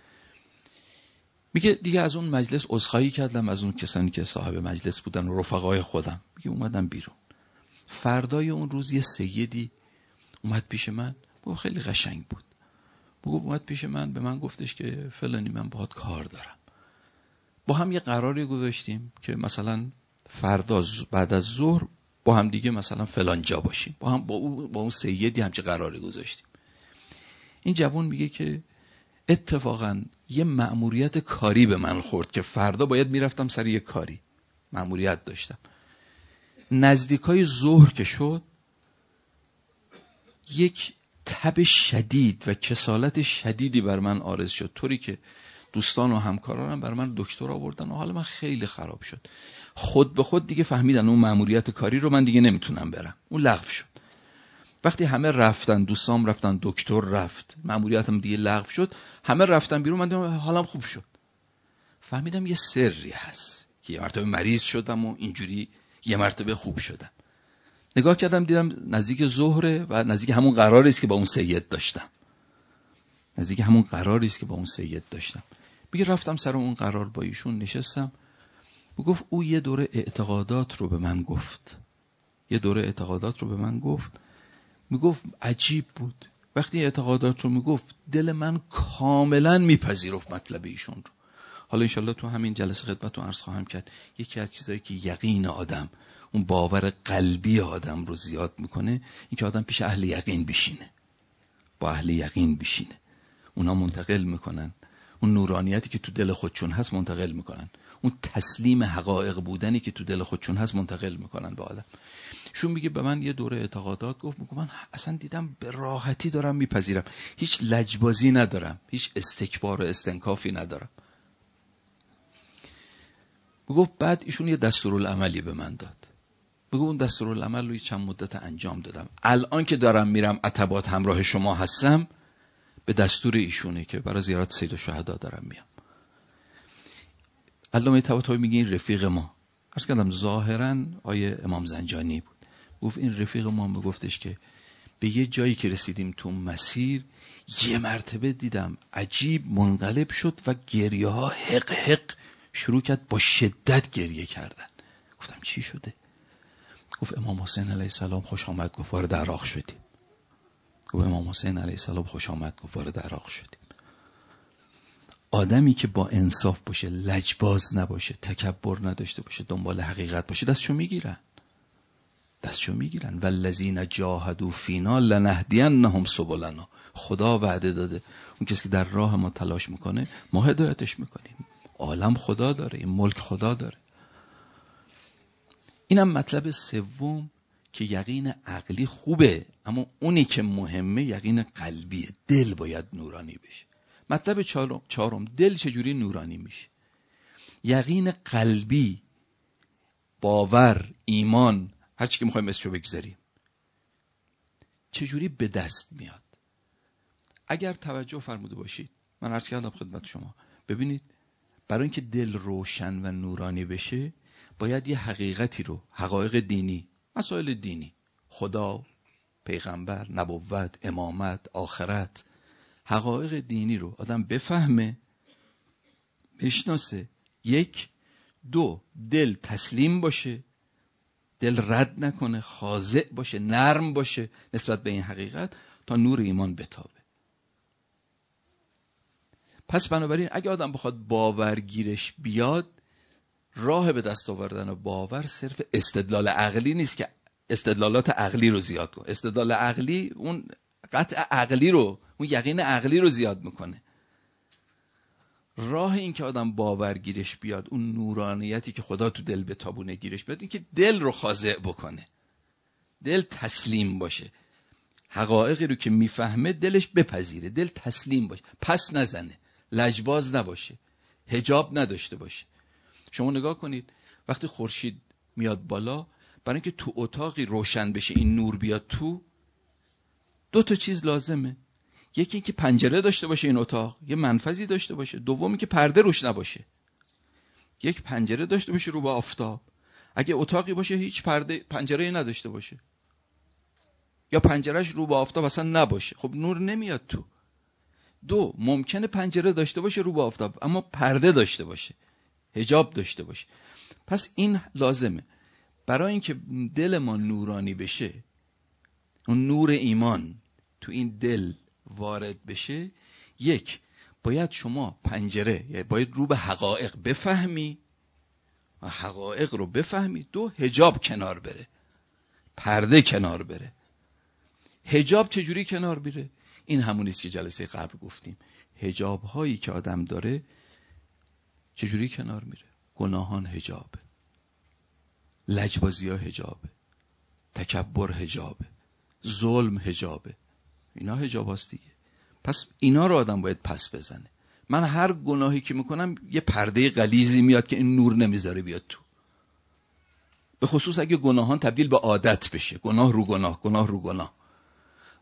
میگه دیگه از اون مجلس عذرخواهی کردم از اون کسانی که صاحب مجلس بودن و رفقای خودم. میگه اومدم بیرون. فردای اون روز یه سیدی اومد پیش من، گفت خیلی قشنگ بود، گفت اومد پیش من به من گفتش که فلانی من باهات کار دارم. با هم یه قراری گذاشتیم که مثلا فردا بعد از ظهر با هم دیگه مثلا فلان جا باشیم، با هم با اون با اون سیدی همچه قراری گذاشتیم. این جوان میگه که اتفاقا یه مأموریت کاری به من خورد که فردا باید میرفتم سر یه کاری، مأموریت داشتم. نزدیکای ظهر که شد، یک تب شدید و کسالت شدیدی بر من عارض شد، طوری که دوستان و همکارانم بر من دکتر آوردن و حال من خیلی خراب شد. خود به خود دیگه فهمیدن اون مأموریت کاری رو من دیگه نمیتونم برم، اون لغو شد. وقتی همه رفتن، دوستام رفتن، دکتر رفت، مأموریتم دیگه لغو شد، همه رفتن بیرون، من دیدم حالم خوب شد. فهمیدم یه سری هست که یه مرتبه مریض شدم و اینجوری یه مرتبه خوب شدم. نگاه کردم دیدم نزدیک ظهره و نزدیک همون قراری است که با اون سید داشتم. نزدیک همون قراری است که با اون سید داشتم. میگه رفتم سر اون قرار با ایشون نشستم. میگفت او یه دوره اعتقادات رو به من گفت. یه دوره اعتقادات رو به من گفت. میگفت عجیب بود. وقتی اعتقادات رو میگفت دل من کاملا میپذیرفت مطلب ایشون رو. حالا انشالله تو همین جلسه خدمتتون عرض خواهم کرد یکی از چیزایی که یقین آدم، اون باور قلبی آدم رو زیاد میکنه، این که آدم پیش اهل یقین بشینه، با اهل یقین بشینه. اونا منتقل میکنن اون نورانیتی که تو دل خودشون هست، منتقل میکنن اون تسلیم حقایق بودنی که تو دل خودشون هست، منتقل میکنن به آدم. شون میگه به من یه دوره اعتقادات گفت، میگه من اصلا دیدم به راحتی دارم میپذیرم، هیچ لجبازی ندارم، هیچ استکبار و استنکافی ندارم. میگفت بعد ایشون یه دستورالعملی به من داد. میگه اون دستورالعمل رو چند مدت انجام دادم. الان که دارم میرم عتبات همراه شما هستم، به دستور ایشونه که برای زیارت سید الشهدا دارم میام. علامه طباطبایی میگه این رفیق ما، عرض کردم ظاهرا آیه امام زنجانی بود، گفت این رفیق ما میگفتش که به یه جایی که رسیدیم تو مسیر یه مرتبه دیدم عجیب منقلب شد و گریه ها حق حق شروع کرد، با شدت گریه کردن. گفتم چی شده؟ گفت امام حسین علیه السلام خوش آمد، گفت وارد عراق شدیم. گفت امام حسین علیه السلام خوش آمد، گفت وارد عراق شدیم. آدمی که با انصاف باشه، لجباز نباشه، تکبر نداشته باشه، دنبال حقیقت باشه، دستشو میگیرن. دستشو میگیرن. والذین جاهدوا فینا لنهدینهم سبلنا. خدا وعده داده اون کسی که در راه ما تلاش میکنه ما هدایتش میکنیم. عالم خدا داره، این ملک خدا داره. اینم مطلب سوم که یقین عقلی خوبه، اما اونی که مهمه یقین قلبیه. دل باید نورانی بشه. مطلب چهارم، دل چجوری نورانی میشه؟ یقین قلبی، باور، ایمان، هر چی که میخوایم اسمشو بگذاریم، چجوری به دست میاد؟ اگر توجه فرموده باشید، من عرض کردم خدمت شما، ببینید برای اینکه دل روشن و نورانی بشه باید یه حقیقتی رو، حقایق دینی، مسائل دینی، خدا، پیغمبر، نبوت، امامت، آخرت، حقایق دینی رو آدم بفهمه، بشناسه. یک. دو، دل تسلیم باشه، دل رد نکنه، خاضع باشه، نرم باشه نسبت به این حقیقت تا نور ایمان بتابه. پس بنابراین اگه آدم بخواد باورگیرش بیاد، راه به دست آوردن باور صرف استدلال عقلی نیست که استدلالات عقلی رو زیاد کنه. استدلال عقلی اون قطع عقلی رو، اون یقین عقلی رو زیاد میکنه. راه این که آدم باورگیرش بیاد، اون نورانیتی که خدا تو دل بتابونه گیرش بیاد، این که دل رو خاضع بکنه، دل تسلیم باشه، حقایقی رو که میفهمه دلش بپذیره، دل تسلیم باشه، پس نزنه، لجباز نباشه، حجاب نداشته باشه. شما نگاه کنید وقتی خورشید میاد بالا، برای اینکه تو اتاقی روشن بشه، این نور بیاد تو، دو تا چیز لازمه. یکی این که پنجره داشته باشه، این اتاق یه منفذی داشته باشه. دومی که پرده روش نباشه. یک پنجره داشته باشه رو به آفتاب. اگه اتاقی باشه هیچ پرده پنجره‌ای نداشته باشه، یا پنجرهش رو به آفتاب اصلا نباشه، خب نور نمیاد تو. دو، ممکنه پنجره داشته باشه رو به آفتاب اما پرده داشته باشه، حجاب داشته باشه. پس این لازمه. برای اینکه دل ما نورانی بشه، اون نور ایمان تو این دل وارد بشه، یک، باید شما پنجره، یعنی باید رو به حقایق بفهمی و حقایق رو بفهمی. دو، حجاب کنار بره، پرده کنار بره. حجاب چجوری کنار بره؟ این همونیست که جلسه قبل گفتیم. حجاب هایی که آدم داره چجوری کنار میره؟ گناهان حجابه، لجبازی ها حجابه، تکبر حجابه، ظلم حجابه. اینا حجاب هست دیگه. پس اینا رو آدم باید پس بزنه. من هر گناهی که میکنم یه پرده غلیظی میاد که این نور نمیذاره بیاد تو. به خصوص اگه گناهان تبدیل به عادت بشه، گناه رو گناه، گناه رو گناه.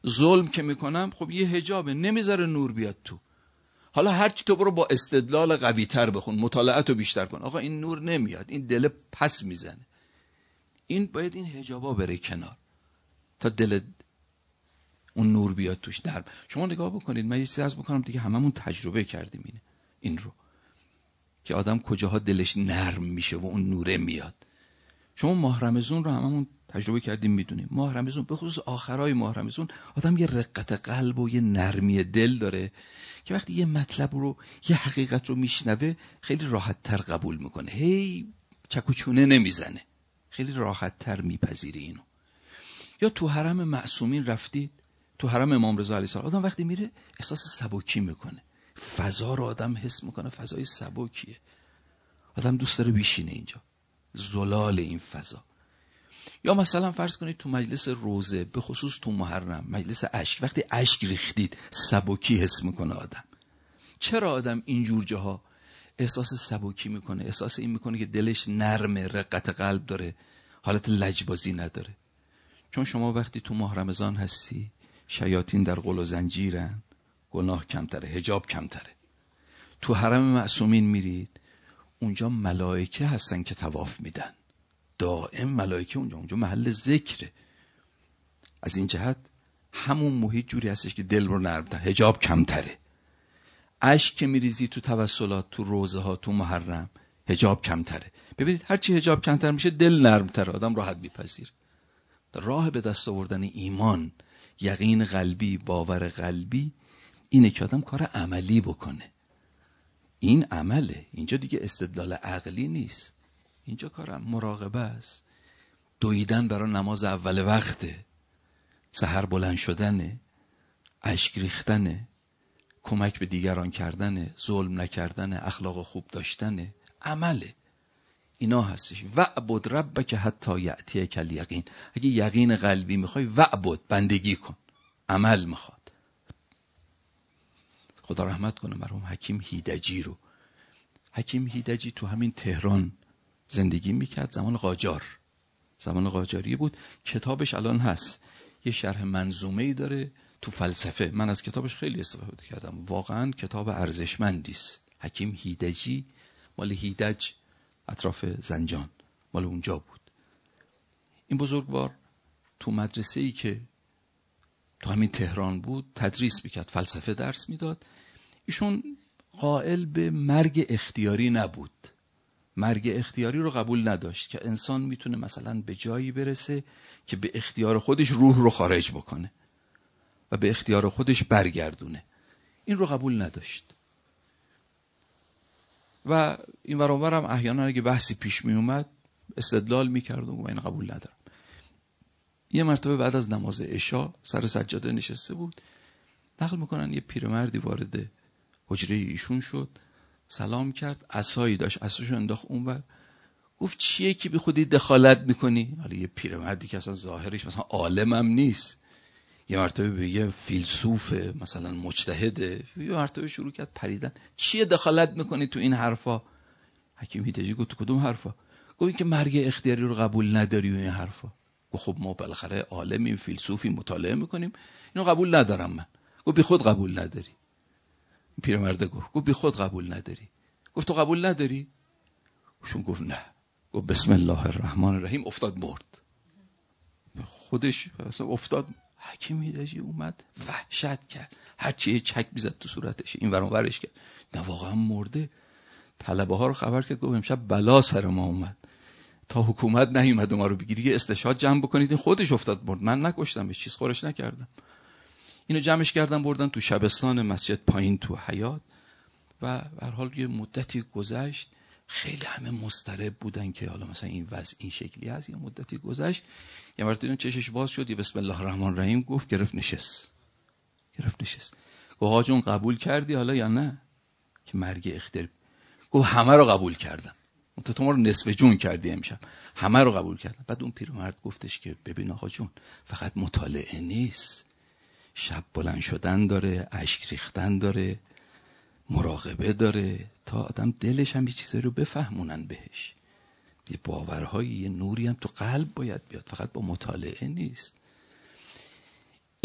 ظلم که میکنم خب یه حجابه، نمیذاره نور بیاد تو. حالا هرچی تو برو با استدلال قوی تر بخون، مطالعاتو بیشتر کن، آقا این نور نمیاد، این دل پس میزنه، این باید این حجابا بره کنار تا دل اون نور بیاد توش نرم. شما نگاه بکنید، من یه چیزی عرض بکنم دیگه، هممون تجربه کردیم اینه این رو که آدم کجاها دلش نرم میشه و اون نوره میاد. شما ماه رمضان رو هممون تجربه کردیم، میدونیم ماه رمضان به خصوص آخرای ماه رمضان آدم یه رقت قلب و یه نرمی دل داره که وقتی یه مطلب رو، یه حقیقت رو میشنوه خیلی راحت تر قبول میکنه، هی چک و چونه نمیزنه، خیلی راحت تر میپذیره اینو. یا تو حرم معصومین رفتید، تو حرم امام رضا علیه السلام، آدم وقتی میره احساس سبکی میکنه، فضا رو آدم حس میکنه، فضای سبکیه، آدم دوست داره بشینه اینجا، زلال این فضا. یا مثلا فرض کنید تو مجلس روزه، به خصوص تو محرم مجلس اشک، وقتی اشک ریختید سبکی حس میکنه آدم. چرا آدم اینجور جاها احساس سبکی میکنه، احساس این میکنه که دلش نرمه، رقت قلب داره، حالت لجبازی نداره؟ چون شما وقتی تو ماه رمضان هستی، شیاطین در غل و زنجیرن، گناه کمتره، حجاب کمتره. تو حرم معصومین میرید، اونجا ملائکه هستن که طواف میدن، دائم ملائکه اونجا، اونجا محل ذکره. از این جهت همون محیط جوری هستش که دل رو نرمتر، حجاب کمتره. اشک که میریزی تو توسلات، تو روزه ها، تو محرم، حجاب کمتره. ببینید هرچی حجاب کمتر میشه دل نرمتر، آدم راحت میپذیر. راه به دست آوردن ایمان، یقین قلبی، باور قلبی، اینه که آدم کار عملی بکنه. این عمله، اینجا دیگه استدلال عقلی نیست، اینجا کار مراقبه است، دویدن برای نماز اول وقته، سحر بلند شدنه، اشک ریختنه، کمک به دیگران کردنه، ظلم نکردنه، اخلاق خوب داشتنه، عمله. اینا هستش. وعبد ربک حتی یأتیک الیقین. اگه یقین قلبی میخوای، وعبد، بندگی کن، عمل میخواد. خدا رحمت کنه مرحوم حکیم هیدجی رو. حکیم هیدجی تو همین تهران زندگی میکرد، زمان قاجار، زمان قاجاری بود. کتابش الان هست، یه شرح منظومه‌ای داره تو فلسفه، من از کتابش خیلی استفاده کردم، واقعا کتاب ارزشمندی است. حکیم هیدجی، مال هیدج اطراف زنجان، مال اونجا بود. این بزرگوار تو مدرسه‌ای که تو همین تهران بود تدریس میکرد، فلسفه درس میداد. ایشون قائل به مرگ اختیاری نبود، مرگ اختیاری رو قبول نداشت که انسان میتونه مثلا به جایی برسه که به اختیار خودش روح رو خارج بکنه و به اختیار خودش برگردونه. این رو قبول نداشت. و این ورانور هم احیانا اگه بحثی پیش می اومد استدلال میکرد و این قبول ندارم. یه مرتبه بعد از نماز عشا سر سجاده نشسته بود، نقل میکنن یه پیرمردی وارد حجره ایشون شد، سلام کرد، عصایی داشت، عصاشو انداخت اونور، گفت چیه که بی خودی دخالت میکنی؟ حالا یه پیرمردی که اصلا ظاهرش مثلا عالمم نیست، یه مرتبه به یه فیلسوف مثلا مجتهده، یه مرتبه شروع کرد پریدن، چیه دخالت میکنی تو این حرفا؟ حکیم هیدجی گفت تو کدوم حرفا؟ گفت این که مرگ اختیاری رو قبول نداری و این حرفا. گفت خب ما بالاخره عالمیم، فیلسوفی، مطالعه میکنیم، اینو قبول ندارم من. گفت بی خود قبول نداری. پیرمرد گفت گفت بی خود قبول نداری. گفت تو قبول نداری؟ شون گفت نه. گفت بسم الله الرحمن الرحیم، افتاد مرد. خودش اصلا افتاد. حکیم هیدجی اومد وحشت کرد، هرچی چک بیزد تو صورتش، این ور اون ورش کرد، نه واقعا مرده. طلبه ها رو خبر کرد، گفت امشب بلا سر ما اومد، تا حکومت نیومد ما رو بگیری، یه استشهاد جمع بکنید، این خودش افتاد مرد، من نکشتمش، چیز خورش نکردم. اینو جمعش کردن بردن تو شبستان مسجد پایین تو حیاط. و به هر حال یه مدتی گذشت، خیلی همه مضطرب بودن که حالا مثلا این وضع این شکلی هست. یه مدتی گذشت، یه مرتبه چشش باز شد، یه بسم الله الرحمن الرحیم گفت، گرفت نشست. گرفت نشست. گفت آقا جون قبول کردی حالا یا نه که مرگ اختیاری؟ گفت همه رو قبول کردم. تو تو ما رو نصف جون کردی امشب، همه رو قبول کردم. بعد اون پیرمرد گفتش که ببین آقا جون، فقط مطالعه نیست، شب بلند شدن داره، اشک ریختن داره، مراقبه داره، تا آدم دلش هم یه چیزایی رو بفهمونن بهش، یه باورهایی، یه نوری هم تو قلب باید بیاد، فقط با مطالعه نیست.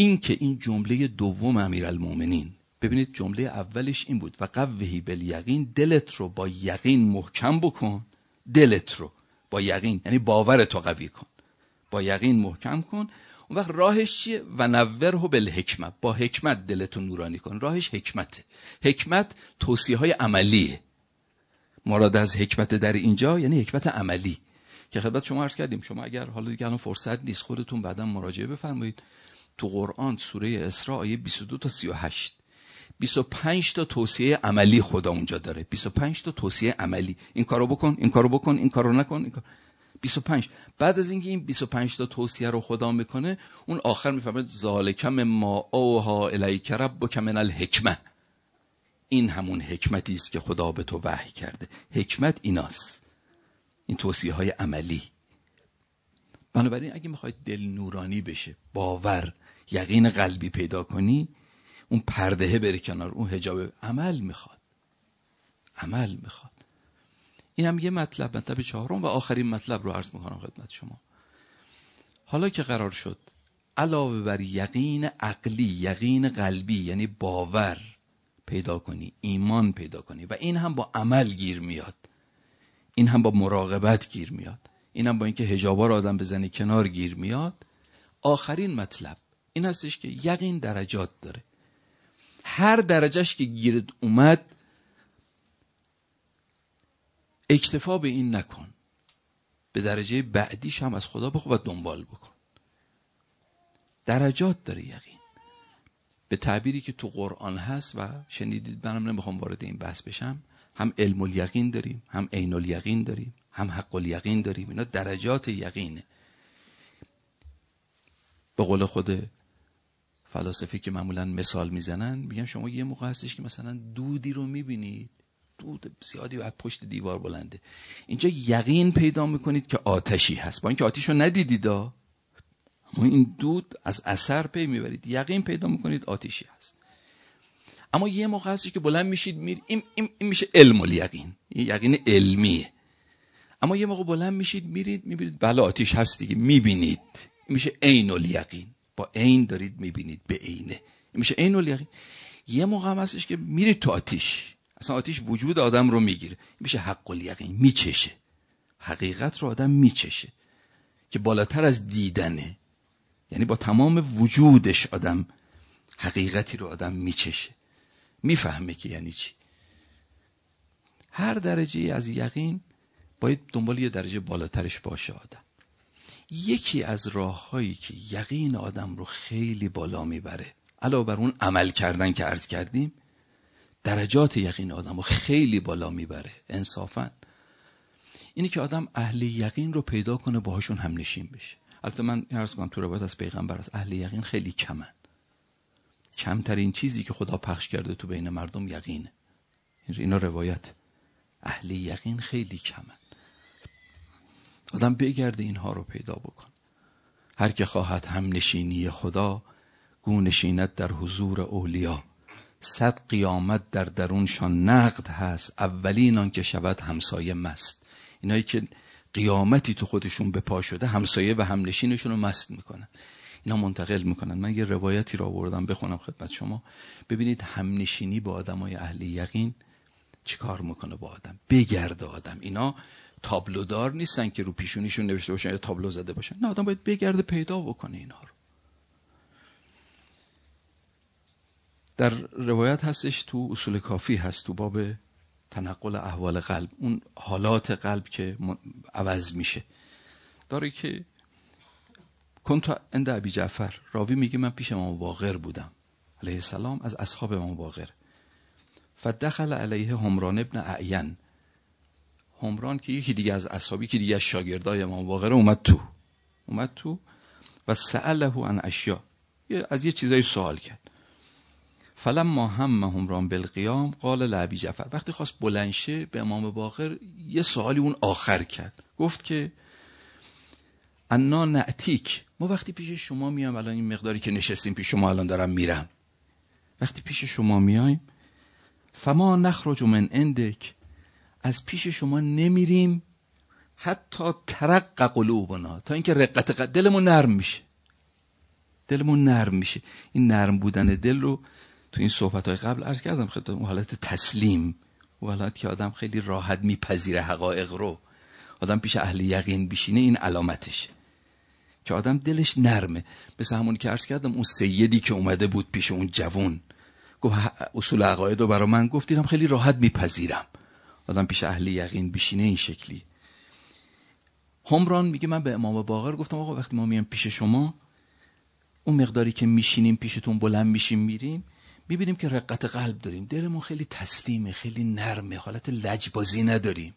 این که این جمله دوم امیرالمومنین، ببینید جمله اولش این بود و قوهی بالیقین، دلت رو با یقین محکم بکن، دلت رو با یقین یعنی باورت رو قوی کن، با یقین محکم کن. اون وقت راهش چیه؟ و نوره بالحکمت، با حکمت دلتو نورانی کن. راهش حکمته. حکمت توصیه های عملیه. مراد از حکمت در اینجا یعنی حکمت عملی که خدمت شما عرض کردیم. شما اگر حالا دیگه الان فرصت نیست خودتون بعدا مراجعه بفرمایید تو قرآن سوره اسراء آیه بیست و دو تا سی و هشت بیست و پنج تا توصیه عملی خدا اونجا داره. بیست و پنج تا توصیه عملی، این کارو بکن، این کارو بکن، این کارو نکن، این کار. بیست و پنج. بعد از اینکه این بیست و پنج تا توصیه رو خدا میکنه، اون آخر میفرماید ذالک مما اوحی الیک ربک من الحکمه، این همون حکمتی است که خدا به تو وحی کرده. حکمت ایناست، این توصیه های عملی. بنابراین اگه میخواید دل نورانی بشه، باور، یقین قلبی پیدا کنی، اون پردهه بره کنار، اون حجاب عمل میخواد، عمل میخواد. این هم یه مطلب، مطلب چهارم و آخرین مطلب رو عرض میکنم خدمت شما. حالا که قرار شد علاوه بر یقین عقلی، یقین قلبی یعنی باور پیدا کنی، ایمان پیدا کنی و این هم با عمل گیر میاد، این هم با مراقبت گیر میاد، این هم با اینکه حجابا رو آدم بزنی کنار گیر میاد. آخرین مطلب این هستش که یقین درجات داره. هر درجهش که گیرت اومد اکتفا به این نکن، به درجه بعدیش هم از خدا بخوا و دنبال بکن. درجات داره یقین. به تعبیری که تو قرآن هست و شنیدید، منم نمیخوام وارد این بحث بشم، هم علم الیقین داریم، هم عین الیقین داریم، هم حق الیقین داریم. اینا درجات یقینه. به قول خود فلاسفه که معمولا مثال میزنن، میگن شما یه موقع هستش که مثلا دودی رو میبینید، دود زیادی و پشت دیوار بلنده، اینجا یقین پیدا میکنید که آتشی هست، با اینکه آتش رو ندیدید، اما این دود از اثر پی میبرید، یقین پیدا میکنید آتشی هست. اما یه موقع هستش که بلند میشید میرید، این, این, این میشه علم الیقین، این یقین علمیه. اما یه موقع بلند میشید میرید میبینید بله آتش هست دیگه، میبینید، این میشه عین الیقین، با عین دارید میبینید، به عینه، این میشه عین الیقین. یه موقع هم هستش که میرید تو آتش، اصلا آتش وجود آدم رو میگیره، این میشه حق الیقین، میچشه، حقیقت رو آدم میچشه که بالاتر از دیدنه، یعنی با تمام وجودش آدم حقیقتی رو آدم میچشه، میفهمه که یعنی چی. هر درجه از یقین باید دنبال یه درجه بالاترش باشه آدم. یکی از راه‌هایی که یقین آدم رو خیلی بالا میبره، علاوه بر اون عمل کردن که عرض کردیم، درجات یقین آدم رو خیلی بالا میبره انصافاً، اینی که آدم اهل یقین رو پیدا کنه، باهاشون هم نشین بشه. البته من این عرض کنم تو روایت از پیغمبر است اهل یقین خیلی کمن. کمترین چیزی که خدا پخش کرده تو بین مردم یقینه. اینا روایت. اهل یقین خیلی کمن. آدم بگرده اینها رو پیدا بکن. هر که خواهد هم نشینی خدا، گو نشیند در حضور اولیا. صد قیامت در درونشان نقد هست، اولین آن که شود همسایه مست. اینایی که قیامتی تو خودشون به پا شده، همسایه و همنشینشون رو مست میکنن، اینا منتقل میکنن. من یه روایتی را آوردم بخونم خدمت شما، ببینید همنشینی با آدمای اهل یقین چی کار میکنه با آدم. بگرده آدم، اینا تابلودار نیستن که رو پیشونیشون نوشته باشن یا تابلو زده باشن، نه، آدم باید بگرده پیدا بکنه اینها رو. در روایت هستش، تو اصول کافی هست، تو باب تنقل احوال قلب، اون حالات قلب که عوض میشه، داره که کنت عند ابی جعفر، راوی میگه من پیش امام باقر بودم علیه السلام، از اصحاب امام باقر، فدخل علیه همران ابن اعین. همران که یکی دیگه از اصحابی که دیگه از شاگردای امام باقر اومد تو اومد تو و سأله عن اشیاء، از یه چیزایی سوال کرد. فلما هم همران بالقیام قال لابی جعفر، وقتی خواست بلند شه به امام باقر یه سوالی اون آخر کرد، گفت که انا نأتیک، ما وقتی پیش شما میام، الان این مقداری که نشستیم پیش شما الان دارم میرم، وقتی پیش شما میایم، فما نخرج من عندک، از پیش شما نمیریم، حتی ترق قلوبنا، تا اینکه رقت دلمون نرم میشه. دلمون نرم میشه. این نرم بودن دل رو تو این صحبت‌های قبل عرض کردم خدمت، اون حالت تسلیم، اون حالت که آدم خیلی راحت میپذیره حقایق رو، آدم پیش اهل یقین بشینه، این علامتشه که آدم دلش نرمه. مثل همونی که عرض کردم اون سیدی که اومده بود پیش اون جوون، گفت اصول عقاید رو برای من گفت، دیدم خیلی راحت میپذیرم. آدم پیش اهل یقین بشینه این شکلی. همران میگه من به امام باقر گفتم آقا وقتی ما میایم پیش شما، اون مقداری که میشینیم پیشتون بلند میشیم میریم، میبینیم که رقت قلب داریم، دلمون خیلی تسلیمه، خیلی نرمه، حالت لجبازی نداریم.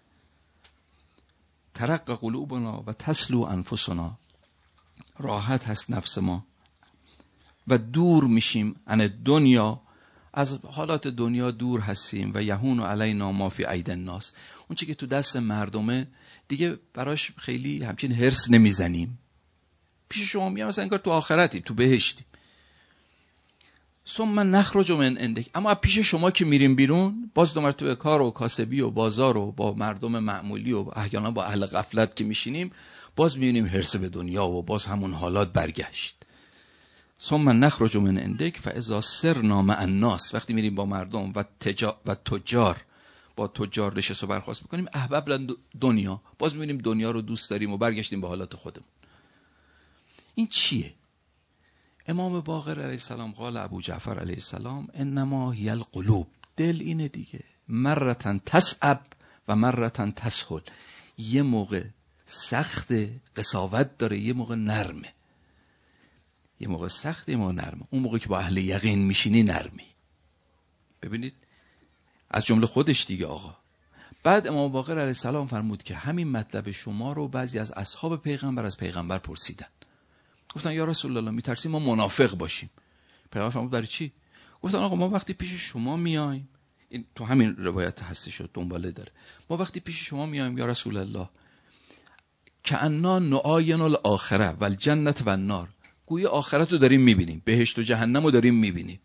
ترق قلوبنا و تسلو انفسنا، راحت هست نفس ما و دور میشیم عن دنیا، از حالات دنیا دور هستیم. و یهون علینا ما فی اید الناس، اون چیزی که تو دست مردمه دیگه براش خیلی همچین هرس نمیزنیم. پیش شما میام مثلا انگار تو آخرتی، تو بهشتی. ثم نخرج من عندک، اما پیش شما که میریم بیرون، باز دو مرتبه کار و کاسبی و بازار و با مردم معمولی و احیانا با اهل غفلت که میشینیم، باز میبینیم هرس به دنیا و باز همون حالات برگشت. ثم نخرج من عندک فاذا سرنا مع الناس، وقتی میریم با مردم و تجار و تجار، با تجار نشست و برخاست میکنیم، احببنا دنیا، باز میبینیم دنیا رو دوست داریم و برگشتیم به حالات خودمون. این چیه؟ امام باقر علیه السلام قال ابو جعفر علیه السلام انما هی القلوب، دل اینه دیگه، مرتن تصعب و مرتن تسهل، یه موقع سخت قساوت داره، یه موقع نرمه، یه موقع سخت یه موقع نرمه. اون موقع که با اهل یقین میشینی نرمی. ببینید از جمله خودش دیگه آقا. بعد امام باقر علیه السلام فرمود که همین مطلب شما رو بعضی از اصحاب پیغمبر از پیغمبر پرسیدن، گفتن یا رسول الله میترسیم ما منافق باشیم. پیغمبر فرمود برای چی؟ گفتن آقا ما وقتی پیش شما میایم، این تو همین روایت هستی شد دنباله داره، ما وقتی پیش شما میایم یا رسول الله کأننا نعاین الاخره و الجنت و النار، گویا آخرت رو داریم میبینیم، بهشت و جهنم رو داریم میبینیم،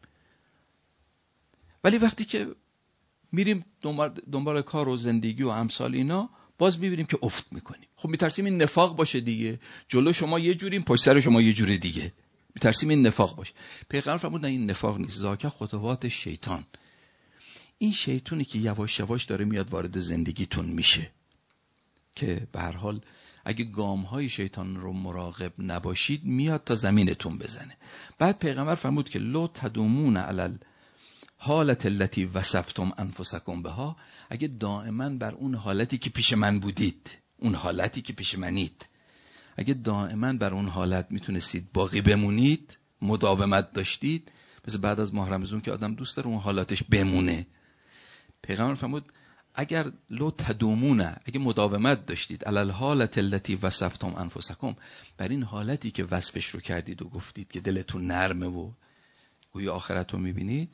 ولی وقتی که میریم دنبال, دنبال کار و زندگی و امثال اینا، باز میبینیم که افت میکنیم. خب میترسیم این نفاق باشه دیگه، جلو شما یه جوریم پشت سر شما یه جور دیگه، میترسیم این نفاق باشه. پیغمبر فرمود نه این نفاق نیست، ذاک خطوات شیطان، این شیطانی که یواش یواش داره میاد وارد زندگیتون میشه، که به هر حال اگه گامهای شیطان رو مراقب نباشید میاد تا زمینتون بزنه. بعد پیغمبر فرمود که لو تدومون علی حالت التي وصفتم انفسکم بها، اگه دائما بر اون حالتی که پیش من بودید، اون حالتی که پیش منید، اگه دائما بر اون حالت میتونستید باقی بمونید، مداومت داشتید، مثل بعد از ماه رمضان که آدم دوست داره اون حالاتش بمونه، پیغمبر فرمود اگر لو تدومونه، اگه مداومت داشتید علی الحالت التي وصفتم انفسکم، بر این حالتی که وصفش رو کردید و گفتید که دلتون نرمه و گویا آخرت رو میبینید،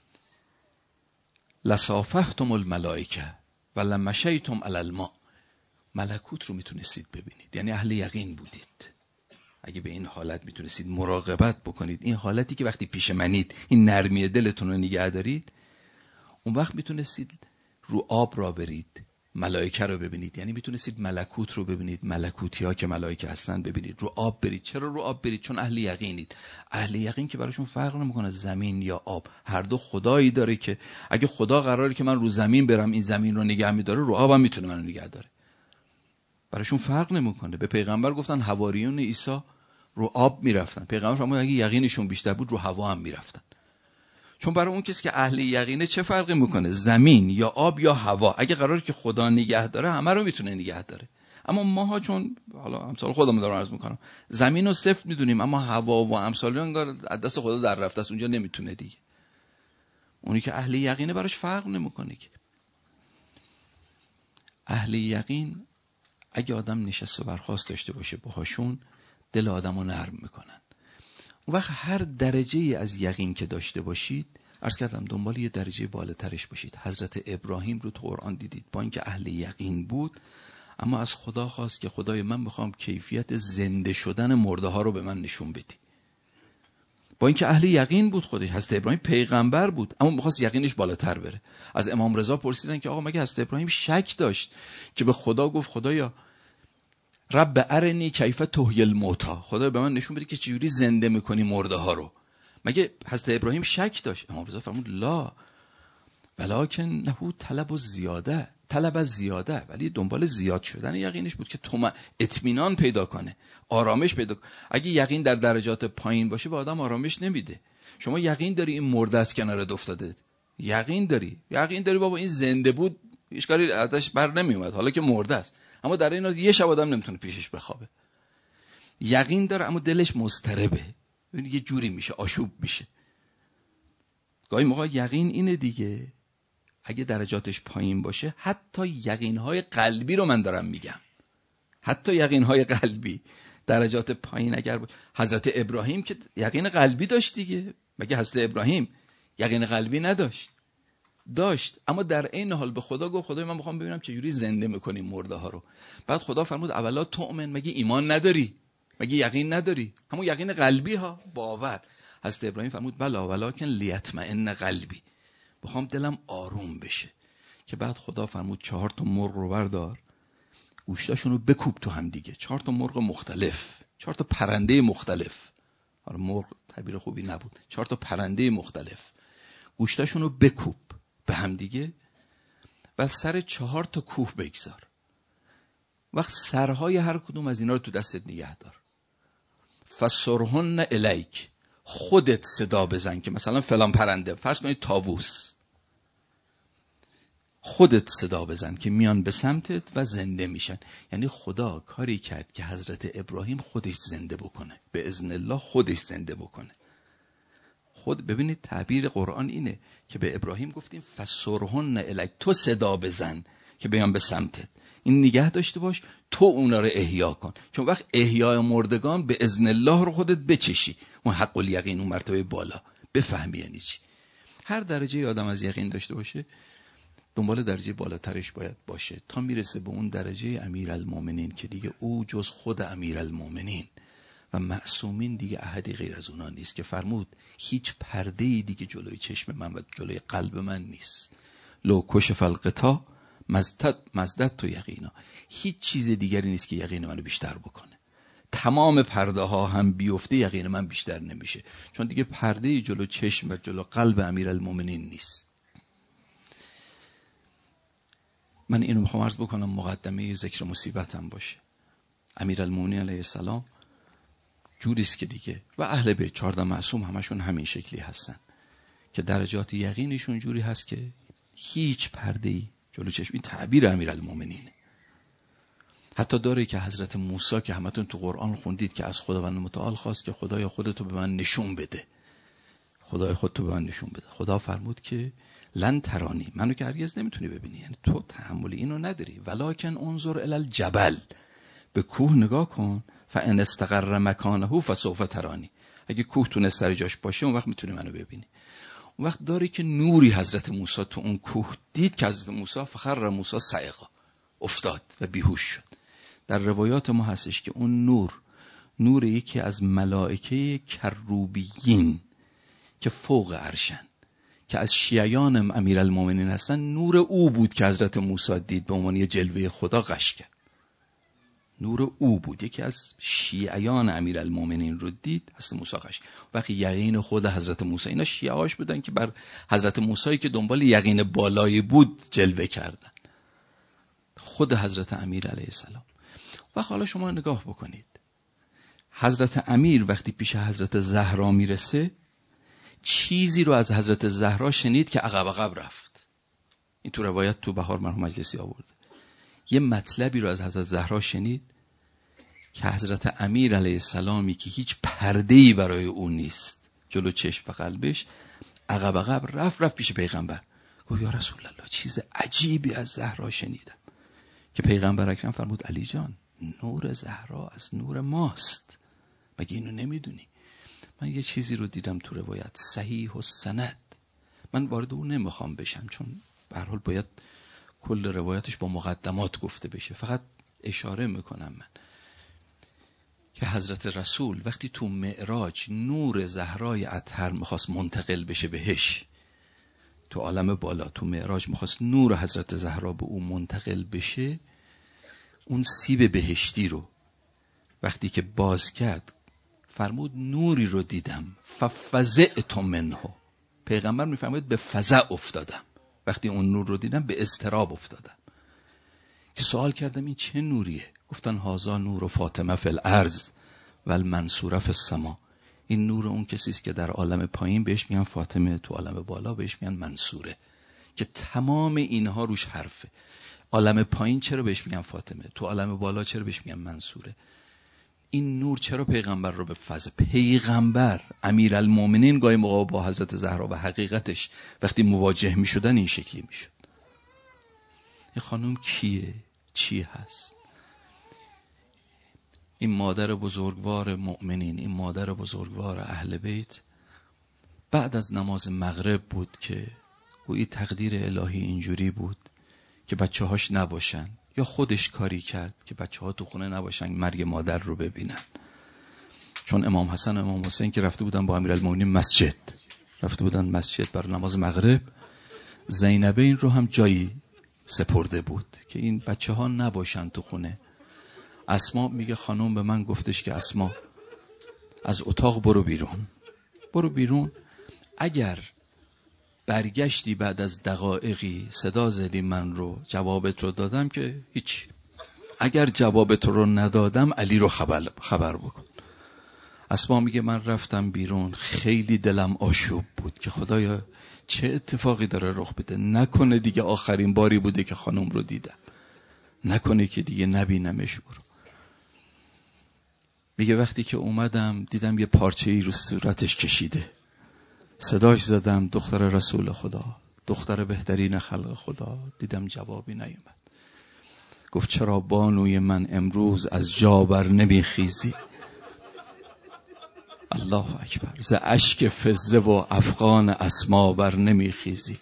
لصافحتم الملائکه و لمشیتم علی الماء، ملکوت رو میتونستید ببینید، یعنی اهل یقین بودید. اگه به این حالت میتونستید مراقبت بکنید، این حالتی که وقتی پیش منید این نرمی دلتون رو نگه دارید، اون وقت میتونستید رو آب را برید، ملائکه رو ببینید، یعنی میتونستید ملکوت رو ببینید، ملکوتی ها که ملائکه هستن ببینید، رو آب برید. چرا رو آب برید؟ چون اهل یقینید. اهل یقین که براشون فرق نمیکنه زمین یا آب، هر دو خدایی داره که اگه خدا قراره که من رو زمین برم این زمین رو نگه میداره، رو آبم میتونه منو نگه داره، براشون فرق نمیکنه. به پیغمبر گفتن حواریون عیسی رو آب میرفتن، پیغمبر فرمود اگه یقینشون بیشتر بود رو هوا هم میرفتن، چون برای اون کسی که اهل یقینه چه فرقی میکنه زمین یا آب یا هوا، اگه قراره که خدا نگه داره همه رو میتونه نگه داره. اما ماها چون حالا امثال خودمون دارم عرض میکنم زمین رو صفر میدونیم، اما هوا و امثال انگار از دست خدا در رفته است، اونجا نمیتونه دیگه. اونی که اهل یقینه براش فرق نمیکنه که. اهل یقین اگه آدم نشست و برخاست داشته باشه باهاشون، دل آدمو نرم میکنن. اون وقت هر درجه از یقین که داشته باشید، عرض کردم دنبال یه درجه بالاترش باشید. حضرت ابراهیم رو تو قرآن دیدید، با اینکه اهل یقین بود اما از خدا خواست که خدای من میخوام کیفیت زنده شدن مرده ها رو به من نشون بدی. با اینکه اهل یقین بود خودش، حضرت ابراهیم پیغمبر بود اما میخواست یقینش بالاتر بره. از امام رضا پرسیدن که آقا مگه حضرت ابراهیم شک داشت که به خدا گفت خدایا رب ارنی کیف تحیی الموتی، خدا به من نشون بده که چجوری زنده میکنی مرده ها رو. مگه حضرت ابراهیم شک داشت؟ امام رضا فرمود لا ولکن له طلب و زیاده، طلب از زیاده، ولی دنبال زیاد شدن یقینش بود که تو اطمینان پیدا کنه، آرامش پیدا کنه. اگه یقین در درجات پایین باشه به آدم آرامش نمیده. شما یقین داری این مرده است کنارت افتاده، یقین داری یقین داری بابا این زنده بود هیچ کاری ازش بر نمی اومد حالا که مرده است، اما در این حال یه شب آدم نمیتونه پیشش بخوابه. یقین داره اما دلش مضطربه، ببین یه جوری میشه، آشوب میشه. گاهی موقع یقین اینه دیگه، اگه درجاتش پایین باشه، حتی یقینهای قلبی رو من دارم میگم، حتی یقینهای قلبی درجات پایین اگر باشه. حضرت ابراهیم که یقین قلبی داشت دیگه، مگه حضرت ابراهیم یقین قلبی نداشت؟ داشت، اما در این حال به خدا گفت خدای من میخوام ببینم چجوری زنده میکنیم مرده ها رو. بعد خدا فرمود اولا تؤمن، مگه ایمان نداری؟ مگه یقین نداری؟ همون یقین قلبی ها، باور. حضرت ابراهیم فرمود بلا ولکن لیطمئن قلبی، بخوام دلم آروم بشه. که بعد خدا فرمود چهار تا مرغ رو بردار، گوشتاشون رو بکوب تو هم دیگه، چهار تا مرغ مختلف، چهار تا پرنده مختلف. حالا مرغ تعبیر خوبی نبود، چهار تا پرنده مختلف، گوشتاشون رو بکوب به هم دیگه و سر چهار تا کوه بگذار. وقت سرهای هر کدوم از اینا رو تو دستت نگه دار. فسرهن الیک، خودت صدا بزن که مثلا فلان پرنده، فرض کنید طاووس، خودت صدا بزن که میان به سمتت و زنده میشن. یعنی خدا کاری کرد که حضرت ابراهیم خودش زنده بکنه، به اذن الله خودش زنده بکنه. خود ببینید تعبیر قرآن اینه که به ابراهیم گفتیم فسرهن الیک، تو صدا بزن که بیان به سمتت، این نگه داشته باش، تو اونا رو احیا کن. چون وقت احیای مردگان به اذن الله رو خودت بچشی، اون حق الیقین، اون مرتبه بالا، بفهمی یعنی چی. هر درجه آدم از یقین داشته باشه دنبال درجه بالاترش باید باشه تا میرسه به اون درجه امیرالمومنین که دیگه او جز خود امیرالمومنین و معصومین دیگه احدی غیر از اونا نیست، که فرمود هیچ پرده‌ای دیگه جلوی چشم من و جلوی قلب من نیست. لو کشف الغطا مزدت مزدت تو یقینا، هیچ چیز دیگری نیست که یقین منو بیشتر بکنه. تمام پرده ها هم بیفته یقین من بیشتر نمیشه، چون دیگه پرده‌ای جلو چشم و جلو قلب امیرالمومنین نیست. من اینو میخوام عرض بکنم مقدمه ذکر مصیبتم باشه. امیرالمومنین علیه السلام جوریست که دیگه، و اهل بیت چهارده معصوم همشون همین شکلی هستن که درجات یقینشون جوری هست که هیچ پرده‌ای جلو چشم. این تعبیر امیرالمومنینه. حتی داره که حضرت موسی که همتون تو قرآن خوندید که از خداوند متعال خواست که خدایا خودتو به من نشون بده، خدای خودتو به من نشون بده. خدا فرمود که لن ترانی، منو که هرگز نمیتونی ببینی، یعنی تو تحمل اینو نداری. ولکن انظر الی الجبل، به کوه نگاه کن، فان استقر مکانه فسوف ترانی، اگه کوه تونست سر جاش باشه اون وقت میتونی منو ببینی. اون وقت داره که نوری حضرت موسی تو اون کوه دید که حضرت موسی فخر موسی صعقا، افتاد و بیهوش شد. در روایات ما هستش که اون نور نور یکی از ملائکه کروبیین که فوق عرشن، که از شیعیان امیرالمومنین هستن، نور او بود که حضرت موسی دید به عنوان جلوه خدا غش کرد. نور او بود، یکی از شیعیان امیرالمومنین رو دید، حضرت موسی غش. وقتی یقین خود حضرت موسی، اینا شیعهاش بودن که بر حضرت موسی که دنبال یقین بالایی بود جلوه کردن، خود حضرت امیر علیه السلام. و حالا شما نگاه بکنید، حضرت امیر وقتی پیش حضرت زهرا میرسه چیزی رو از حضرت زهرا شنید که عقب عقب رفت. این تو روایت تو بهار مرحوم مجلسی آورده. یه مطلبی رو از حضرت زهرا شنید که حضرت امیر علیه السلامی که هیچ پرده‌ای برای اون نیست جلو چشم و قلبش، عقب عقب رفت رفت پیش پیغمبر، گفت یا رسول الله چیز عجیبی از زهرا شنیدم. که پیغمبر اکرم فرمود علی جان، نور زهرا از نور ماست، مگه اینو نمیدونی؟ من یه چیزی رو دیدم تو روایت صحیح و سند، من وارد اون نمیخوام بشم چون به هر حال باید کل روایتش با مقدمات گفته بشه، فقط اشاره میکنم من که حضرت رسول وقتی تو معراج نور زهرای اطهر میخواست منتقل بشه بهش، تو عالم بالا تو معراج میخواست نور حضرت زهرا به اون منتقل بشه، اون سیب بهشتی رو وقتی که باز کرد فرمود نوری رو دیدم ففزعت منه. پیغمبر میفرماید به فزع افتادم. وقتی اون نور رو دیدم به اضطراب افتادم. که سوال کردم این چه نوریه؟ گفتن هازا نور فاطمه فی الارض و المنصوره فی السما. این نور اون کسی است که در عالم پایین بهش میگن فاطمه، تو عالم بالا بهش میگن منصوره، که تمام اینها روش حرفه. عالم پایین چرا بهش میگن فاطمه، تو عالم بالا چرا بهش میگن منصوره؟ این نور چرا پیغمبر رو به فضل؟ پیغمبر امیرالمومنین گاهی موقع با حضرت زهرا و حقیقتش وقتی مواجه میشدن این شکلی میشد. این خانم کیه؟ چی هست؟ این مادر بزرگوار مؤمنین، این مادر بزرگوار اهل بیت، بعد از نماز مغرب بود که گویی تقدیر الهی اینجوری بود که بچه هاش نباشن، یا خودش کاری کرد که بچه ها تو خونه نباشن مرگ مادر رو ببینن. چون امام حسن و امام حسین که رفته بودن با امیرالمومنین مسجد، رفته بودن مسجد برای نماز مغرب، زینبه این رو هم جایی سپرده بود که این بچه ها نباشن تو خونه. اسما میگه خانم به من گفتش که اسما از اتاق برو بیرون، برو بیرون. اگر برگشتی بعد از دقایقی صدا زدی من رو جوابت رو دادم که هیچ، اگر جوابت رو ندادم علی رو خبر, خبر بکن. اسما میگه من رفتم بیرون، خیلی دلم آشوب بود که خدایا چه اتفاقی داره رخ بده، نکنه دیگه آخرین باری بوده که خانم رو دیدم، نکنه که دیگه نبینمش. رو میگه وقتی که اومدم دیدم یه پارچه ای رو صورتش کشیده، صداش زدم دختر رسول خدا، دختر بهترین خلق خدا، دیدم جوابی نیومد. گفت چرا بانوی من امروز از جا بر نمیخیزی؟ الله اکبر. ز اشک فزه و افغان اسما بر نمیخیزی.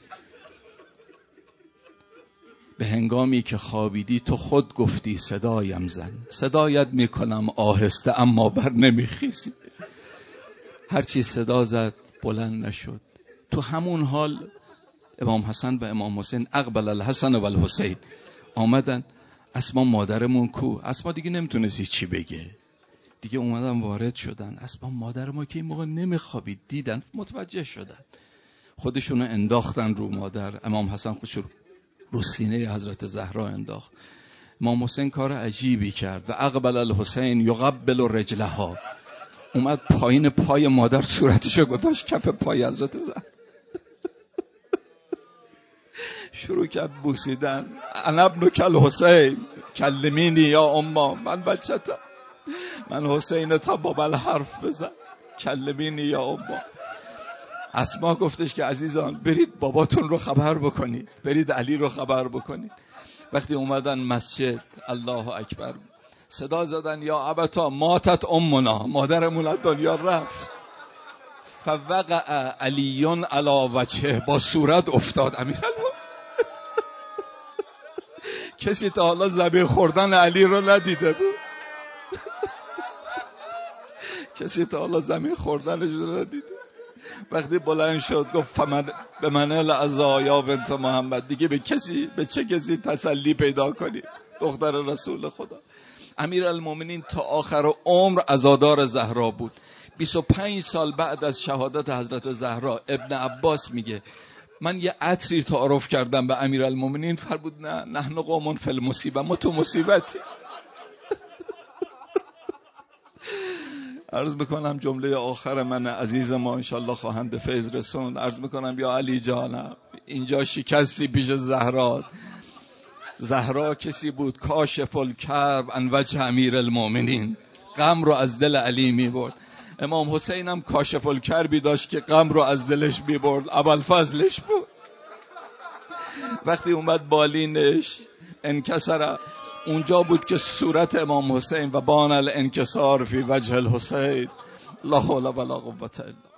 به هنگامی که خوابیدی تو خود گفتی صدایم زن، صدایت میکنم آهسته اما بر نمیخیزی. هرچی صدا زد بلند نشد. تو همون حال امام حسن و امام حسین اقبل الحسن و الحسین آمدن. اسما مادرمون کو؟ اسما دیگه نمیتونستی چی بگه، دیگه اومدن وارد شدن. اسما مادر ما که این موقع نمیخوابید، دیدن متوجه شدن، خودشونو انداختن رو مادر. امام حسن خودشو رو سینه حضرت زهرا انداخت. امام حسین کار عجیبی کرد و اقبل الحسین یقبل رجلها، اومد پایین پای مادر صورتشو گذاشت کف پای حضرت زهرا، شروع کرد بوسیدن. انا ابنک الحسین کلمینی یا اما، من بچه‌تم، من حسین تا بابل حرف بزن، کلمینی یا اما. اسما گفتش که عزیزان برید باباتون رو خبر بکنید، برید علی رو خبر بکنید. وقتی اومدن مسجد الله اکبر صدا زدن یا ابتا ماتت امنا، مادرمون از دنیا رفت. فوقع علیون علی وجهه، با صورت افتاد امیرالمومنین. کسی تا حالا ذبیح خوردن علی رو ندیده بود، کسی تا حالا ذبیح خوردنش رو ندیده. وقتی بلند شد گفت فمن به من العزا یا بنت محمد، دیگه به کسی به چه کسی تسلی پیدا کنی؟ دختر رسول خدا. امیرالمومنین تا آخر عمر عزادار زهرا بود. بیست و پنج سال بعد از شهادت حضرت زهرا ابن عباس میگه من یه عطری تعارف کردم به امیرالمومنین، فرمود نه نحن قوم فی المصیبه، ما تو مصیبتی. عرض میکنم جمله آخر من عزیز ما انشالله خواهند به فیض رسون. عرض میکنم یا علی جانم اینجا شکستی پیش زهرا. زهرا کسی بود کاشف الکرب عن وجه امیرالمومنین، غم رو از دل علی میبرد. امام حسین هم کاشف الکربی داشت که غم رو از دلش میبرد، ابوالفضلش بود. وقتی اومد بالینش انکسر، اونجا بود که صورت امام حسین و بان الانکسار فی وجه الحسین، لا حول ولا قوة الا